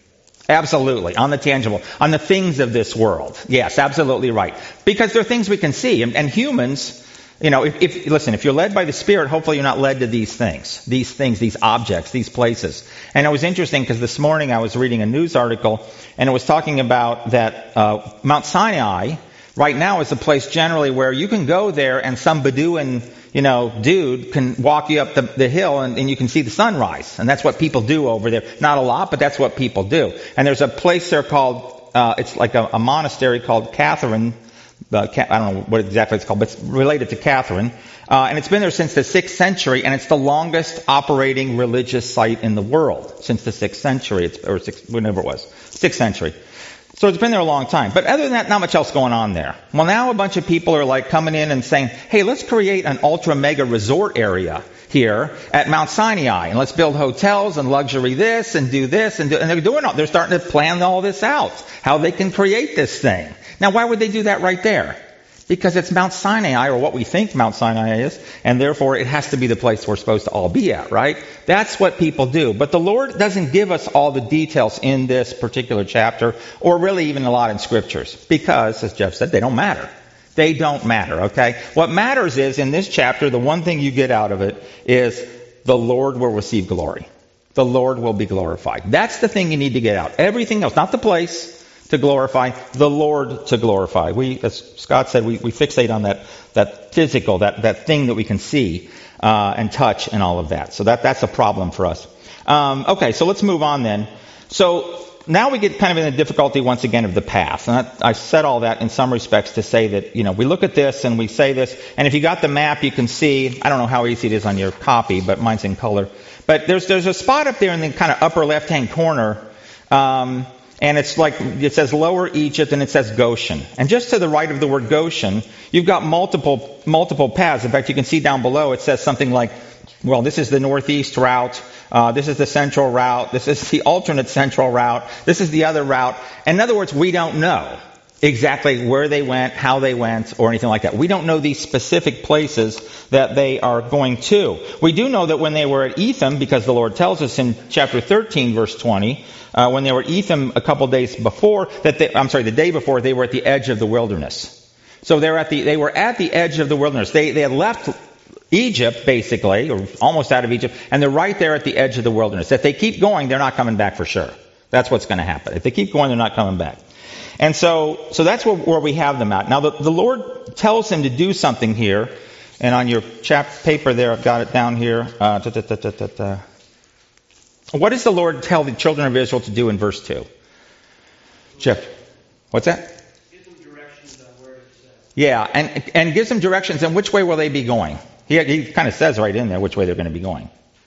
Speaker 1: Absolutely. On the tangible. On the things of this world. Yes, absolutely right. Because they're things we can see. And, and humans, you know, if, if, listen, if you're led by the Spirit, hopefully you're not led to these things. These things, these objects, these places. And it was interesting because this morning I was reading a news article and it was talking about that uh, Mount Sinai right now is a place generally where you can go there and some Bedouin, you know, dude can walk you up the, the hill and, and you can see the sunrise. And that's what people do over there. Not a lot, but that's what people do. And there's a place there called, uh, it's like a, a monastery called Catherine. Uh, I don't know what exactly it's called, but it's related to Catherine. Uh, and it's been there since the sixth century, and it's the longest operating religious site in the world since the sixth century, it's, or six, whenever it was, sixth century. So it's been there a long time. But other than that, not much else going on there. Well, now a bunch of people are like coming in and saying, hey, let's create an ultra mega resort area here at Mount Sinai, and let's build hotels and luxury this and do this and do, and they're doing all, they're starting to plan all this out, how they can create this thing. Now, why would they do that right there? Because it's Mount Sinai, or what we think Mount Sinai is, and therefore it has to be the place we're supposed to all be at, right? That's what people do. But the Lord doesn't give us all the details in this particular chapter, or really even a lot in scriptures, because, as Jeff said, they don't matter. They don't matter, okay? What matters is, in this chapter, the one thing you get out of it is the Lord will receive glory. The Lord will be glorified. That's the thing you need to get out. Everything else, not the place to glorify, the Lord to glorify. We, as Scott said, we, we fixate on that, that physical, that, that thing that we can see uh, and touch and all of that. So that, that's a problem for us. Um, okay, so let's move on then. So now we get kind of in the difficulty once again of the path. And I, I said all that in some respects to say that, you know, we look at this and we say this, and if you got the map, you can see, I don't know how easy it is on your copy, but mine's in color. But there's there's a spot up there in the kind of upper left-hand corner, um, and it's like, it says Lower Egypt and it says Goshen. And just to the right of the word Goshen, you've got multiple multiple paths. In fact, you can see down below it says something like, well, this is the northeast route. Uh, this is the central route. This is the alternate central route. This is the other route. In other words, we don't know exactly where they went, how they went, or anything like that. We don't know these specific places that they are going to. We do know that when they were at Etham, because the Lord tells us in chapter thirteen, verse twenty, uh, when they were at Etham a couple days before, that they, I'm sorry, the day before, they were at the edge of the wilderness. So they were at the, they were at the edge of the wilderness. They, they had left Egypt, basically, or almost out of Egypt, and they're right there at the edge of the wilderness. If they keep going, they're not coming back for sure. That's what's going to happen. If they keep going, they're not coming back. And so, so that's where, where we have them at. Now, the, the Lord tells him to do something here, and on your chap paper there, I've got it down here. Uh, da, da, da, da, da, da. What does the Lord tell the children of Israel to do in verse two? Jeff, what's that?
Speaker 2: Give them directions on where to say.
Speaker 1: Yeah, and and gives them directions, and which way will they be going? He, he kind of says right in there which way they're going to be going.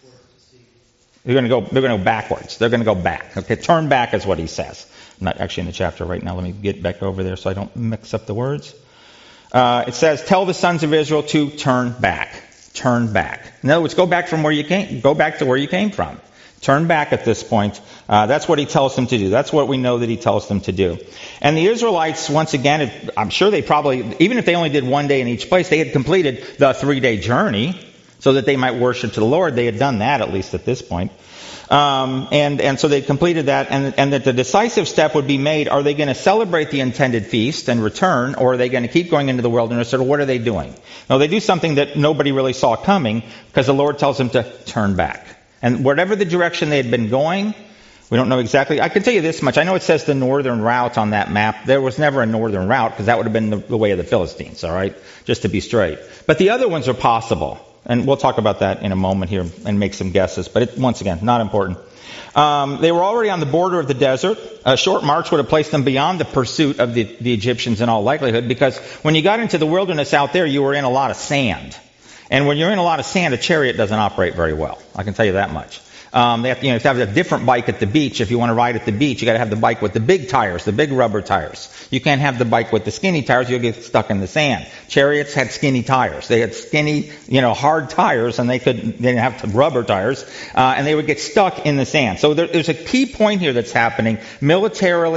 Speaker 1: They're going to go. They're going to go backwards. They're going to go back. Okay, turn back is what he says. I'm not actually in the chapter right now. Let me get back over there so I don't mix up the words. Uh, it says, "Tell the sons of Israel to turn back. Turn back." In other words, go back from where you came. Go back to where you came from. Turn back at this point. Uh, that's what he tells them to do. That's what we know that he tells them to do. And the Israelites, once again, I'm sure they probably, even if they only did one day in each place, they had completed the three-day journey so that they might worship to the Lord. They had done that, at least at this point. Um, and, and so they completed that, and, and that the decisive step would be made. Are they going to celebrate the intended feast and return, or are they going to keep going into the wilderness, or what are they doing? No, they do something that nobody really saw coming, because the Lord tells them to turn back. And whatever the direction they had been going, we don't know exactly. I can tell you this much. I know it says the northern route on that map. There was never a northern route, because that would have been the, the way of the Philistines, all right? Just to be straight. But the other ones are possible. And we'll talk about that in a moment here and make some guesses. But it, once again, not important. Um, they were already on the border of the desert. A short march would have placed them beyond the pursuit of the, the Egyptians in all likelihood, because when you got into the wilderness out there, you were in a lot of sand. And when you're in a lot of sand, a chariot doesn't operate very well. I can tell you that much. Um, they have to, you know, to have a different bike at the beach. If you want to ride at the beach, you got to have the bike with the big tires, the big rubber tires. You can't have the bike with the skinny tires. You'll get stuck in the sand. Chariots had skinny tires. They had skinny, you know, hard tires, and they could they didn't have to rubber tires, uh, and they would get stuck in the sand. So there, there's a key point here that's happening militarily.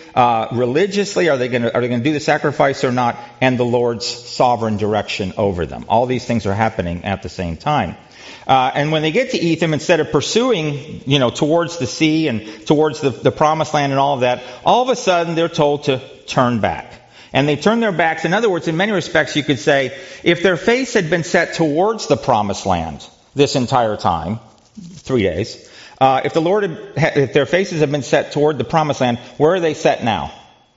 Speaker 1: uh, religiously? Are they going to are they going to do the sacrifice or not? And the Lord's sovereign direction over them. All these things are happening at the same time. Uh, and when they get to Etham, instead of pursuing, you know, towards the sea and towards the, the promised land and all of that, all of a sudden they're told to turn back. And they turn their backs. In other words, in many respects, you could say, if their face had been set towards the promised land this entire time, three days, uh, if the Lord had, if their faces had been set toward the promised land, where are they set now?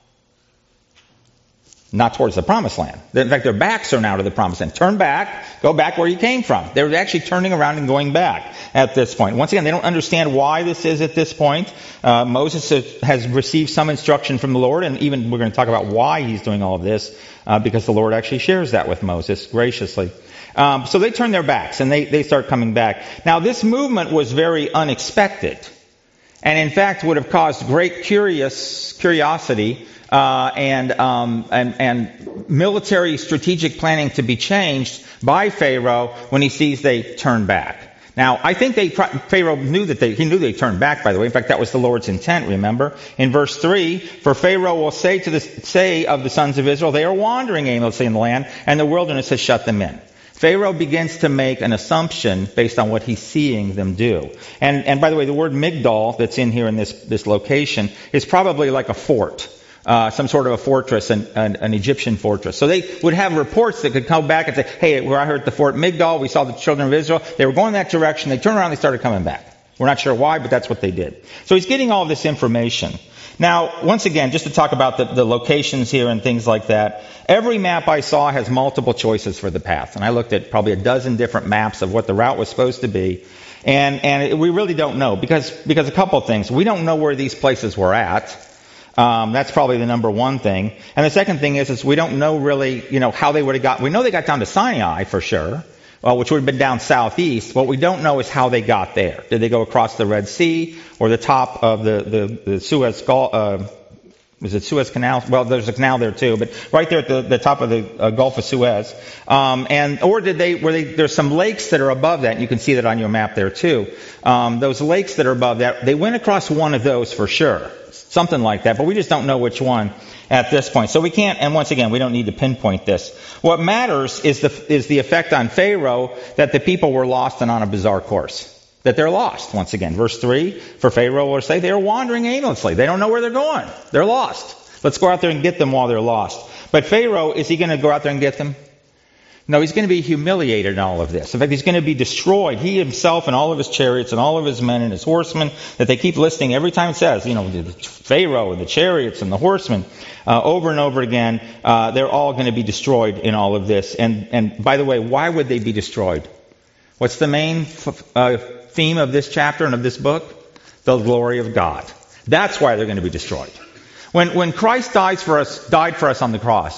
Speaker 1: Not towards the promised land. In fact, their backs are now to the promised land. Turn back, go back where you came from. They're actually turning around and going back at this point. Once again, they don't understand why this is at this point. Uh, Moses has received some instruction from the Lord, and even we're going to talk about why he's doing all of this, uh, because the Lord actually shares that with Moses graciously. Um, so they turn their backs, and they, they start coming back. Now, this movement was very unexpected, and in fact would have caused great curious curiosity Uh, and, um, and and military strategic planning to be changed by Pharaoh when he sees they turn back. Now, I think they Pharaoh knew that they he knew they turned back. By the way, in fact, that was the Lord's intent. Remember in verse three, for Pharaoh will say to the say of the sons of Israel, they are wandering aimlessly in the land, and the wilderness has shut them in. Pharaoh begins to make an assumption based on what he's seeing them do. And and by the way, the word Migdal that's in here in this this location is probably like a fort. Uh, some sort of a fortress, an, an, an Egyptian fortress. So they would have reports that could come back and say, hey, we're out here at the Fort Migdal. We saw the children of Israel. They were going that direction. They turned around and they started coming back. We're not sure why, but that's what they did. So he's getting all of this information. Now, once again, just to talk about the, the locations here and things like that, every map I saw has multiple choices for the path. And I looked at probably a dozen different maps of what the route was supposed to be. And, and we really don't know because, because a couple of things. We don't know where these places were at. Um, that's probably the number one thing. And the second thing is, is we don't know really, you know, how they would have got. We know they got down to Sinai for sure, well, which would have been down southeast. What we don't know is how they got there. Did they go across the Red Sea or the top of the the, the Suez Gulf? Uh, was it Suez Canal? Well, there's a canal there too, but right there at the, the top of the uh, Gulf of Suez. Um, and or did they? Were they? There's some lakes that are above that, and you can see that on your map there too. Um, those lakes that are above that, they went across one of those for sure. Something like that, but we just don't know which one at this point. So we can't, and once again, we don't need to pinpoint this. What matters is the is the effect on Pharaoh that the people were lost and on a bizarre course. That they're lost, once again. Verse three, for Pharaoh will say, they're wandering aimlessly. They don't know where they're going. They're lost. Let's go out there and get them while they're lost. But Pharaoh, is he going to go out there and get them? No, he's going to be humiliated in all of this. In fact, he's going to be destroyed. He himself and all of his chariots and all of his men and his horsemen that they keep listing every time it says, you know, the Pharaoh and the chariots and the horsemen, uh, over and over again, uh, they're all going to be destroyed in all of this. And, and by the way, why would they be destroyed? What's the main f- uh, theme of this chapter and of this book? The glory of God. That's why they're going to be destroyed. When, when Christ dies for us, died for us on the cross,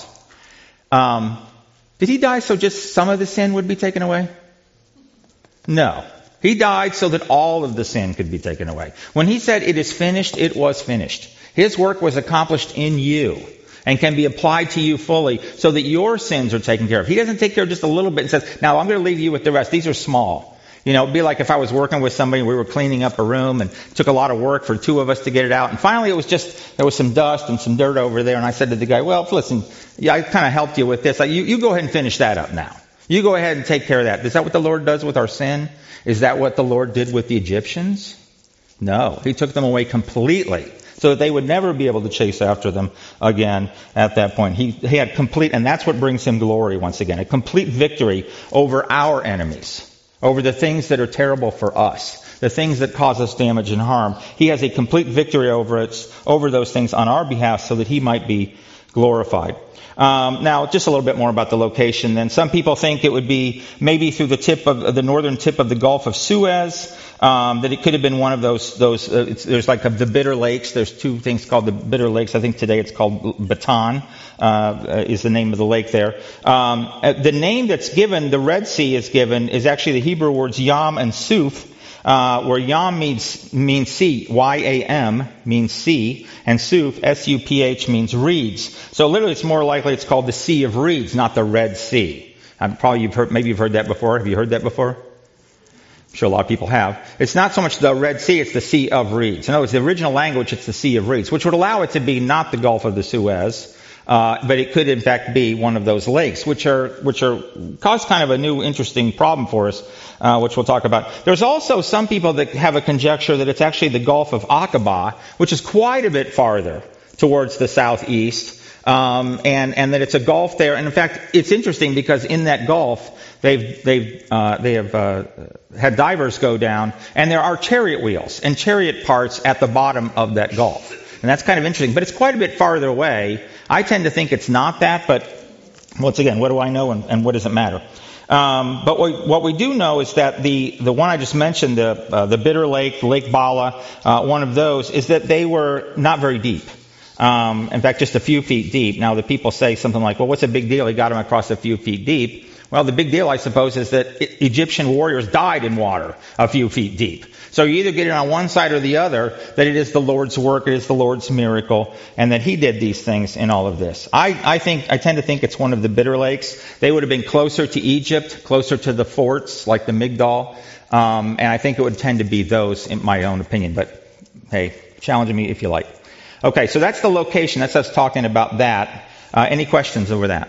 Speaker 1: um, did he die so just some of the sin would be taken away? No. He died so that all of the sin could be taken away. When he said it is finished, it was finished. His work was accomplished in you and can be applied to you fully so that your sins are taken care of. He doesn't take care of just a little bit and says, now I'm going to leave you with the rest. These are small. You know, it'd be like if I was working with somebody and we were cleaning up a room and it took a lot of work for two of us to get it out. And finally it was just, there was some dust and some dirt over there. And I said to the guy, well, listen, yeah, I kind of helped you with this. You, you go ahead and finish that up now. You go ahead and take care of that. Is that what the Lord does with our sin? Is that what the Lord did with the Egyptians? No. He took them away completely so that they would never be able to chase after them again at that point. He, he had complete, and that's what brings him glory once again, a complete victory over our enemies. Over the things that are terrible for us, the things that cause us damage and harm. He has a complete victory over it, over those things on our behalf so that he might be glorified. Um, now, just a little bit more about the location then. Some people think it would be maybe through the tip of the northern tip of the Gulf of Suez, um, that it could have been one of those, those uh, it's, there's like a, the Bitter Lakes. There's two things called the Bitter Lakes. I think today it's called Bataan, uh, is the name of the lake there. Um, uh, the name that's given, the Red Sea is given, is actually the Hebrew words Yam and Suph, uh, where Yam means, means sea, Y A M means sea, and Suph, S U P H means reeds. So literally it's more likely it's called the Sea of Reeds, not the Red Sea. Um, probably you've heard, maybe you've heard that before. Have you heard that before? I'm sure a lot of people have. It's not so much the Red Sea, it's the Sea of Reeds. In other words, the original language, it's the Sea of Reeds, which would allow it to be not the Gulf of the Suez, uh, but it could in fact be one of those lakes, which are which are cause kind of a new interesting problem for us, uh, which we'll talk about. There's also some people that have a conjecture that it's actually the Gulf of Aqaba, which is quite a bit farther towards the southeast. Um, and, and that it's a gulf there. And in fact, it's interesting because in that gulf, they've, they've, uh, they have, uh, had divers go down, and there are chariot wheels and chariot parts at the bottom of that gulf. And that's kind of interesting, but it's quite a bit farther away. I tend to think it's not that, but once again, what do I know and, and what does it matter? Um, but what, what we do know is that the, the one I just mentioned, the, uh, the Bitter Lake, Lake Bala, uh, one of those, is that they were not very deep. Um, in fact, just a few feet deep. Now, the people say something like, well, what's a big deal? He got him across a few feet deep. Well, the big deal, I suppose, is that I- Egyptian warriors died in water a few feet deep. So you either get it on one side or the other, that it is the Lord's work, it is the Lord's miracle, and that He did these things in all of this. I, I think, I tend to think it's one of the Bitter Lakes. They would have been closer to Egypt, closer to the forts, like the Migdal, um, and I think it would tend to be those, in my own opinion. But, hey, challenge me if you like. Okay, so that's the location. That's us talking about that. Uh, any questions over that?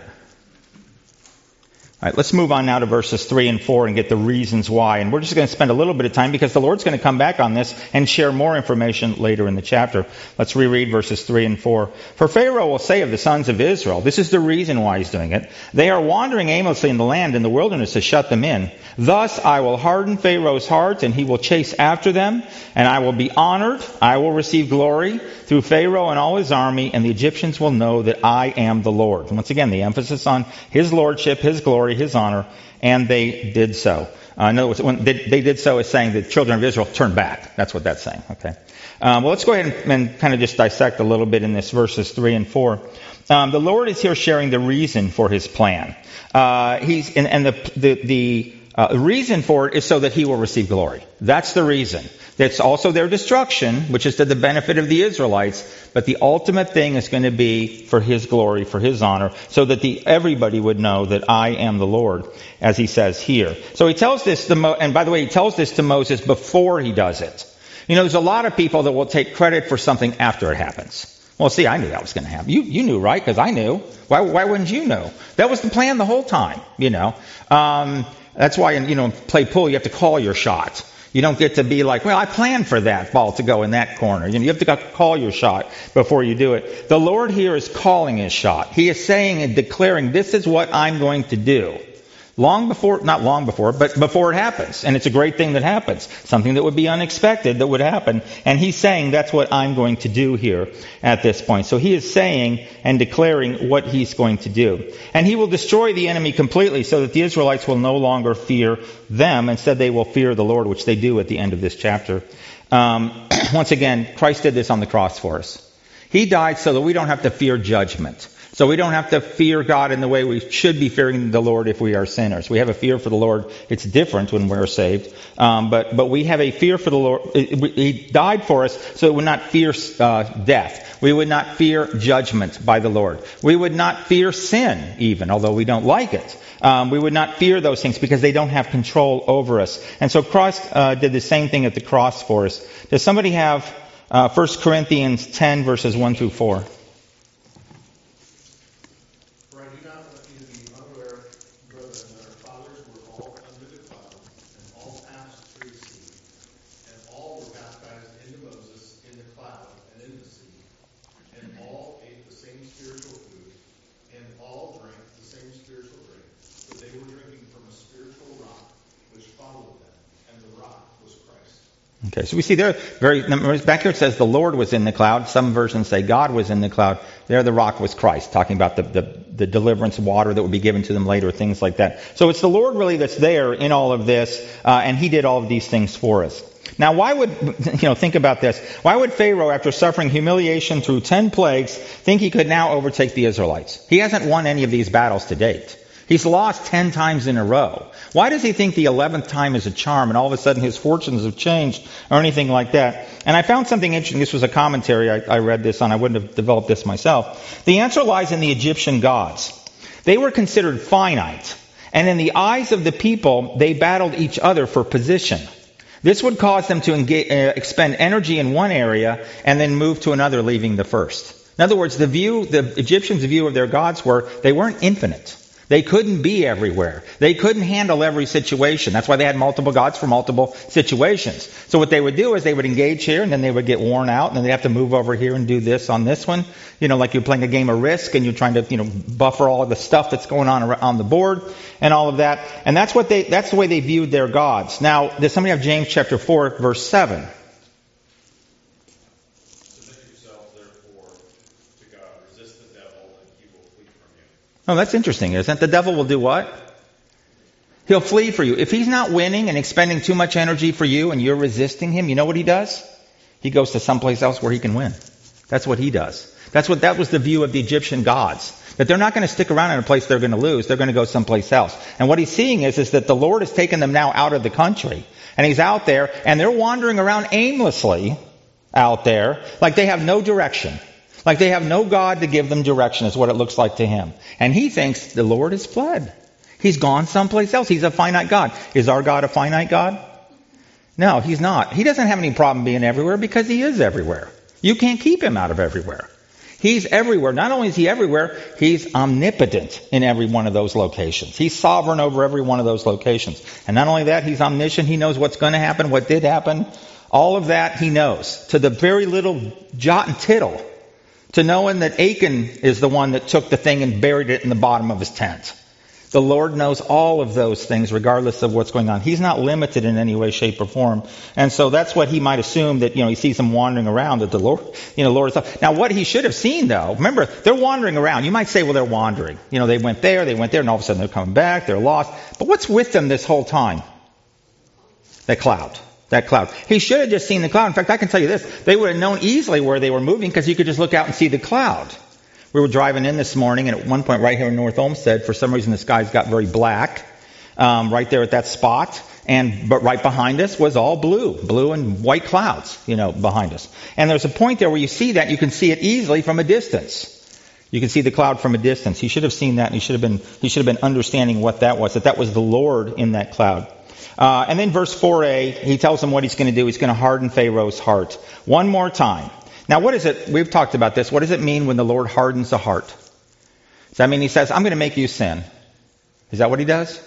Speaker 1: All right, let's move on now to verses three and four and get the reasons why. And we're just going to spend a little bit of time because the Lord's going to come back on this and share more information later in the chapter. Let's reread verses three and four. For Pharaoh will say of the sons of Israel, this is the reason why he's doing it, they are wandering aimlessly in the land, and the wilderness has shut them in. Thus I will harden Pharaoh's heart, and he will chase after them, and I will be honored. I will receive glory through Pharaoh and all his army, and the Egyptians will know that I am the Lord. And once again, the emphasis on his lordship, his glory, his honor, and they did so. Uh, in other words, when they, they did so is saying the children of Israel turned back. That's what that's saying. Okay. Um, well, let's go ahead and, and kind of just dissect a little bit in this verses three and four. Um, the Lord is here sharing the reason for His plan. Uh, he's and, and the the the uh, reason for it is so that He will receive glory. That's the reason. That's also their destruction, which is to the benefit of the Israelites. But the ultimate thing is going to be for His glory, for His honor, so that the everybody would know that I am the Lord, as He says here. So He tells this to Mo- and by the way, He tells this to Moses before He does it. You know, there's a lot of people that will take credit for something after it happens. Well, see, I knew that was going to happen. You you knew, right? Because I knew. Why why wouldn't you know? That was the plan the whole time. You know, um, that's why in you know play pool you have to call your shot. You don't get to be like, well, I planned for that ball to go in that corner. You know, you have to call your shot before you do it. The Lord here is calling His shot. He is saying and declaring, this is what I'm going to do. Long before, not long before, but before it happens. And it's a great thing that happens. Something that would be unexpected that would happen. And He's saying that's what I'm going to do here at this point. So He is saying and declaring what He's going to do. And He will destroy the enemy completely so that the Israelites will no longer fear them. Instead, they will fear the Lord, which they do at the end of this chapter. Um, once again, Christ did this on the cross for us. He died so that we don't have to fear judgment. So we don't have to fear God in the way we should be fearing the Lord if we are sinners. We have a fear for the Lord. It's different when we're saved. Um, but, but we have a fear for the Lord. He died for us so we would not fear uh, death. We would not fear judgment by the Lord. We would not fear sin even, although we don't like it. Um, we would not fear those things because they don't have control over us. And so Christ uh, did the same thing at the cross for us. Does somebody have uh, First Corinthians ten verses one through four? Okay, so we see there, very back here it says the Lord was in the cloud. Some versions say God was in the cloud. There the rock was Christ, talking about the, the, the deliverance water that would be given to them later, things like that. So it's the Lord really that's there in all of this, uh, and He did all of these things for us. Now why would, you know, think about this. Why would Pharaoh, after suffering humiliation through ten plagues, think he could now overtake the Israelites? He hasn't won any of these battles to date. He's lost ten times in a row. Why does he think the eleventh time is a charm and all of a sudden his fortunes have changed or anything like that? And I found something interesting. This was a commentary. I, I read this on. I wouldn't have developed this myself. The answer lies in the Egyptian gods. They were considered finite. And in the eyes of the people, they battled each other for position. This would cause them to engage, uh, expend energy in one area and then move to another, leaving the first. In other words, the view, the Egyptians' view of their gods were they weren't infinite. They couldn't be everywhere. They couldn't handle every situation. That's why they had multiple gods for multiple situations. So what they would do is they would engage here, and then they would get worn out, and then they'd have to move over here and do this on this one. You know, like you're playing a game of Risk, and you're trying to, you know, buffer all of the stuff that's going on on the board and all of that. And that's what they, that's the way they viewed their gods. Now, does somebody have James chapter four, verse seven? Oh, that's interesting, isn't it? The devil will do what? He'll flee for you. If he's not winning and expending too much energy for you and you're resisting him, you know what he does? He goes to someplace else where he can win. That's what he does. That's what, that was the view of the Egyptian gods. That they're not going to stick around in a place they're going to lose. They're going to go someplace else. And what he's seeing is, is that the Lord has taken them now out of the country. And he's out there, and they're wandering around aimlessly out there, like they have no direction. Like they have no God to give them direction is what it looks like to him. And he thinks the Lord has fled. He's gone someplace else. He's a finite God. Is our God a finite God? No, he's not. He doesn't have any problem being everywhere because he is everywhere. You can't keep him out of everywhere. He's everywhere. Not only is he everywhere, he's omnipotent in every one of those locations. He's sovereign over every one of those locations. And not only that, he's omniscient. He knows what's going to happen, what did happen. All of that he knows. To the very little jot and tittle. To knowing that Achan is the one that took the thing and buried it in the bottom of his tent. The Lord knows all of those things regardless of what's going on. He's not limited in any way, shape, or form. And so that's what he might assume, that, you know, he sees them wandering around, that the Lord, you know, Lord is. Now what he should have seen though, remember, they're wandering around. You might say, well, they're wandering. You know, they went there, they went there, and all of a sudden they're coming back, they're lost. But what's with them this whole time? That cloud. That cloud. He should have just seen the cloud. In fact, I can tell you this. They would have known easily where they were moving because you could just look out and see the cloud. We were driving in this morning, and at one point right here in North Olmsted, for some reason the skies got very black um, right there at that spot. And but right behind us was all blue, blue and white clouds, you know, behind us. And there's a point there where you see that. You can see it easily from a distance. You can see the cloud from a distance. He should have seen that, and he should have been he should have been understanding what that was, that that was the Lord in that cloud. Uh, and then verse four a, he tells them what he's going to do. He's going to harden Pharaoh's heart. One more time. Now what is it, we've talked about this, what does it mean when the Lord hardens a heart? Does that mean he says, I'm going to make you sin? Is that what he does?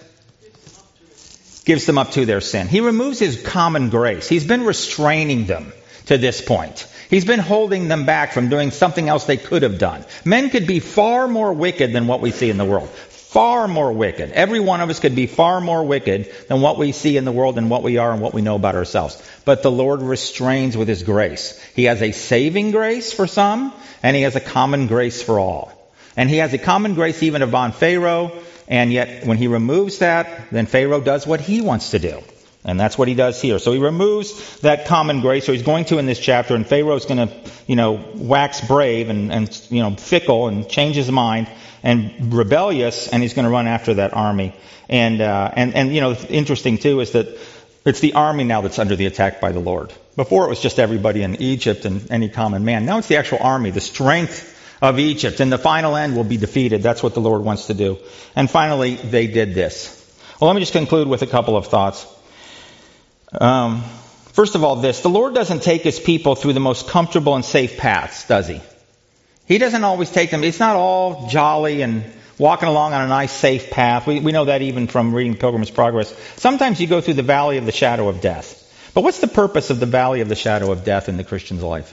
Speaker 1: Gives them up to their sin. He removes his common grace. He's been restraining them to this point. He's been holding them back from doing something else they could have done. Men could be far more wicked than what we see in the world. Far more wicked. Every one of us could be far more wicked than what we see in the world and what we are and what we know about ourselves. But the Lord restrains with his grace. He has a saving grace for some, and he has a common grace for all. And he has a common grace even upon Pharaoh, and yet when he removes that, then Pharaoh does what he wants to do. And that's what he does here. So he removes that common grace, or he's going to in this chapter, and Pharaoh's going to, you know, wax brave and, and, you know, fickle and change his mind and rebellious, and he's going to run after that army. And, uh, and, and, you know, interesting too is that it's the army now that's under the attack by the Lord. Before it was just everybody in Egypt and any common man. Now it's the actual army, the strength of Egypt. And the final end will be defeated. That's what the Lord wants to do. And finally, they did this. Well, let me just conclude with a couple of thoughts. Um, first of all, this. The Lord doesn't take his people through the most comfortable and safe paths, does he? He doesn't always take them. It's not all jolly and walking along on a nice, safe path. We, we know that even from reading Pilgrim's Progress. Sometimes you go through the valley of the shadow of death. But what's the purpose of the valley of the shadow of death in the Christian's life?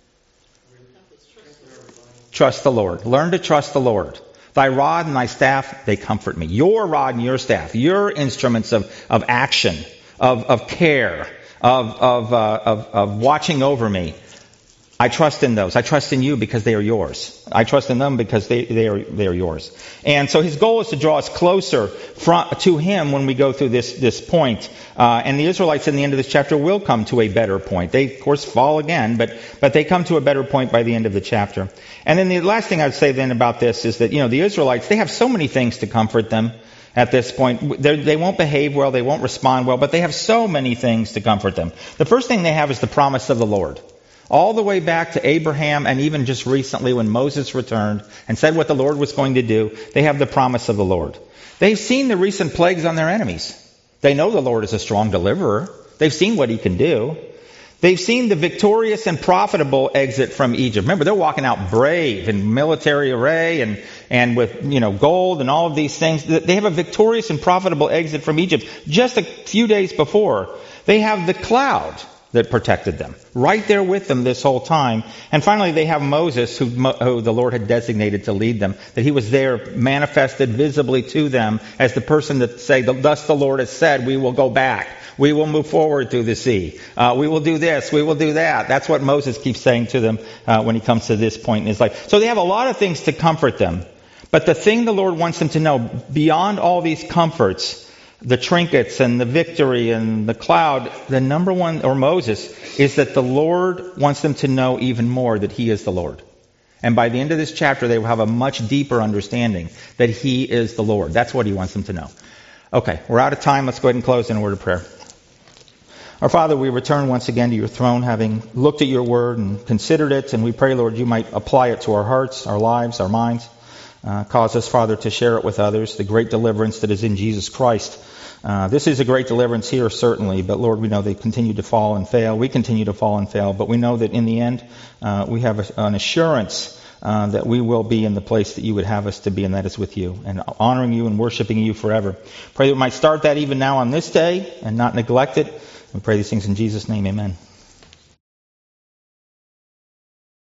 Speaker 1: Trust the Lord. Learn to trust the Lord. Thy rod and thy staff, they comfort me. Your rod and your staff, your instruments of, of action, of, of care, of, of, uh, of, of watching over me. I trust in those. I trust in you because they are yours. I trust in them because they, they are they are yours. And so his goal is to draw us closer from, to him when we go through this this point. Uh, and the Israelites in the end of this chapter will come to a better point. They, of course, fall again, but but they come to a better point by the end of the chapter. And then the last thing I'd say then about this is that, you know, the Israelites, they have so many things to comfort them at this point. They're, they won't behave well, they won't respond well, but they have so many things to comfort them. The first thing they have is the promise of the Lord. All the way back to Abraham, and even just recently when Moses returned and said what the Lord was going to do, they have the promise of the Lord. They've seen the recent plagues on their enemies. They know the Lord is a strong deliverer. They've seen what he can do. They've seen the victorious and profitable exit from Egypt. Remember, they're walking out brave in military array and, and with, you know, gold and all of these things. They have a victorious and profitable exit from Egypt just a few days before. They have the cloud that protected them, right there with them this whole time. And finally, they have Moses, who, who the Lord had designated to lead them, that he was there manifested visibly to them as the person that say, thus the Lord has said, we will go back. We will move forward through the sea. Uh, we will do this. We will do that. That's what Moses keeps saying to them uh, when he comes to this point in his life. So they have a lot of things to comfort them. But the thing the Lord wants them to know, beyond all these comforts, the trinkets and the victory and the cloud, the number one, or Moses, is that the Lord wants them to know even more that he is the Lord. And by the end of this chapter, they will have a much deeper understanding that he is the Lord. That's what he wants them to know. Okay, we're out of time. Let's go ahead and close in a word of prayer. Our Father, we return once again to your throne, having looked at your word and considered it, and we pray, Lord, you might apply it to our hearts, our lives, our minds. Uh, cause us, Father, to share it with others, the great deliverance that is in Jesus Christ. Uh, this is a great deliverance here, certainly, but Lord, we know they continue to fall and fail. We continue to fall and fail, but we know that in the end, uh, we have a, an assurance uh, that we will be in the place that you would have us to be, and that is with you, and honoring you and worshiping you forever. Pray that we might start that even now on this day and not neglect it. We pray these things in Jesus' name, amen.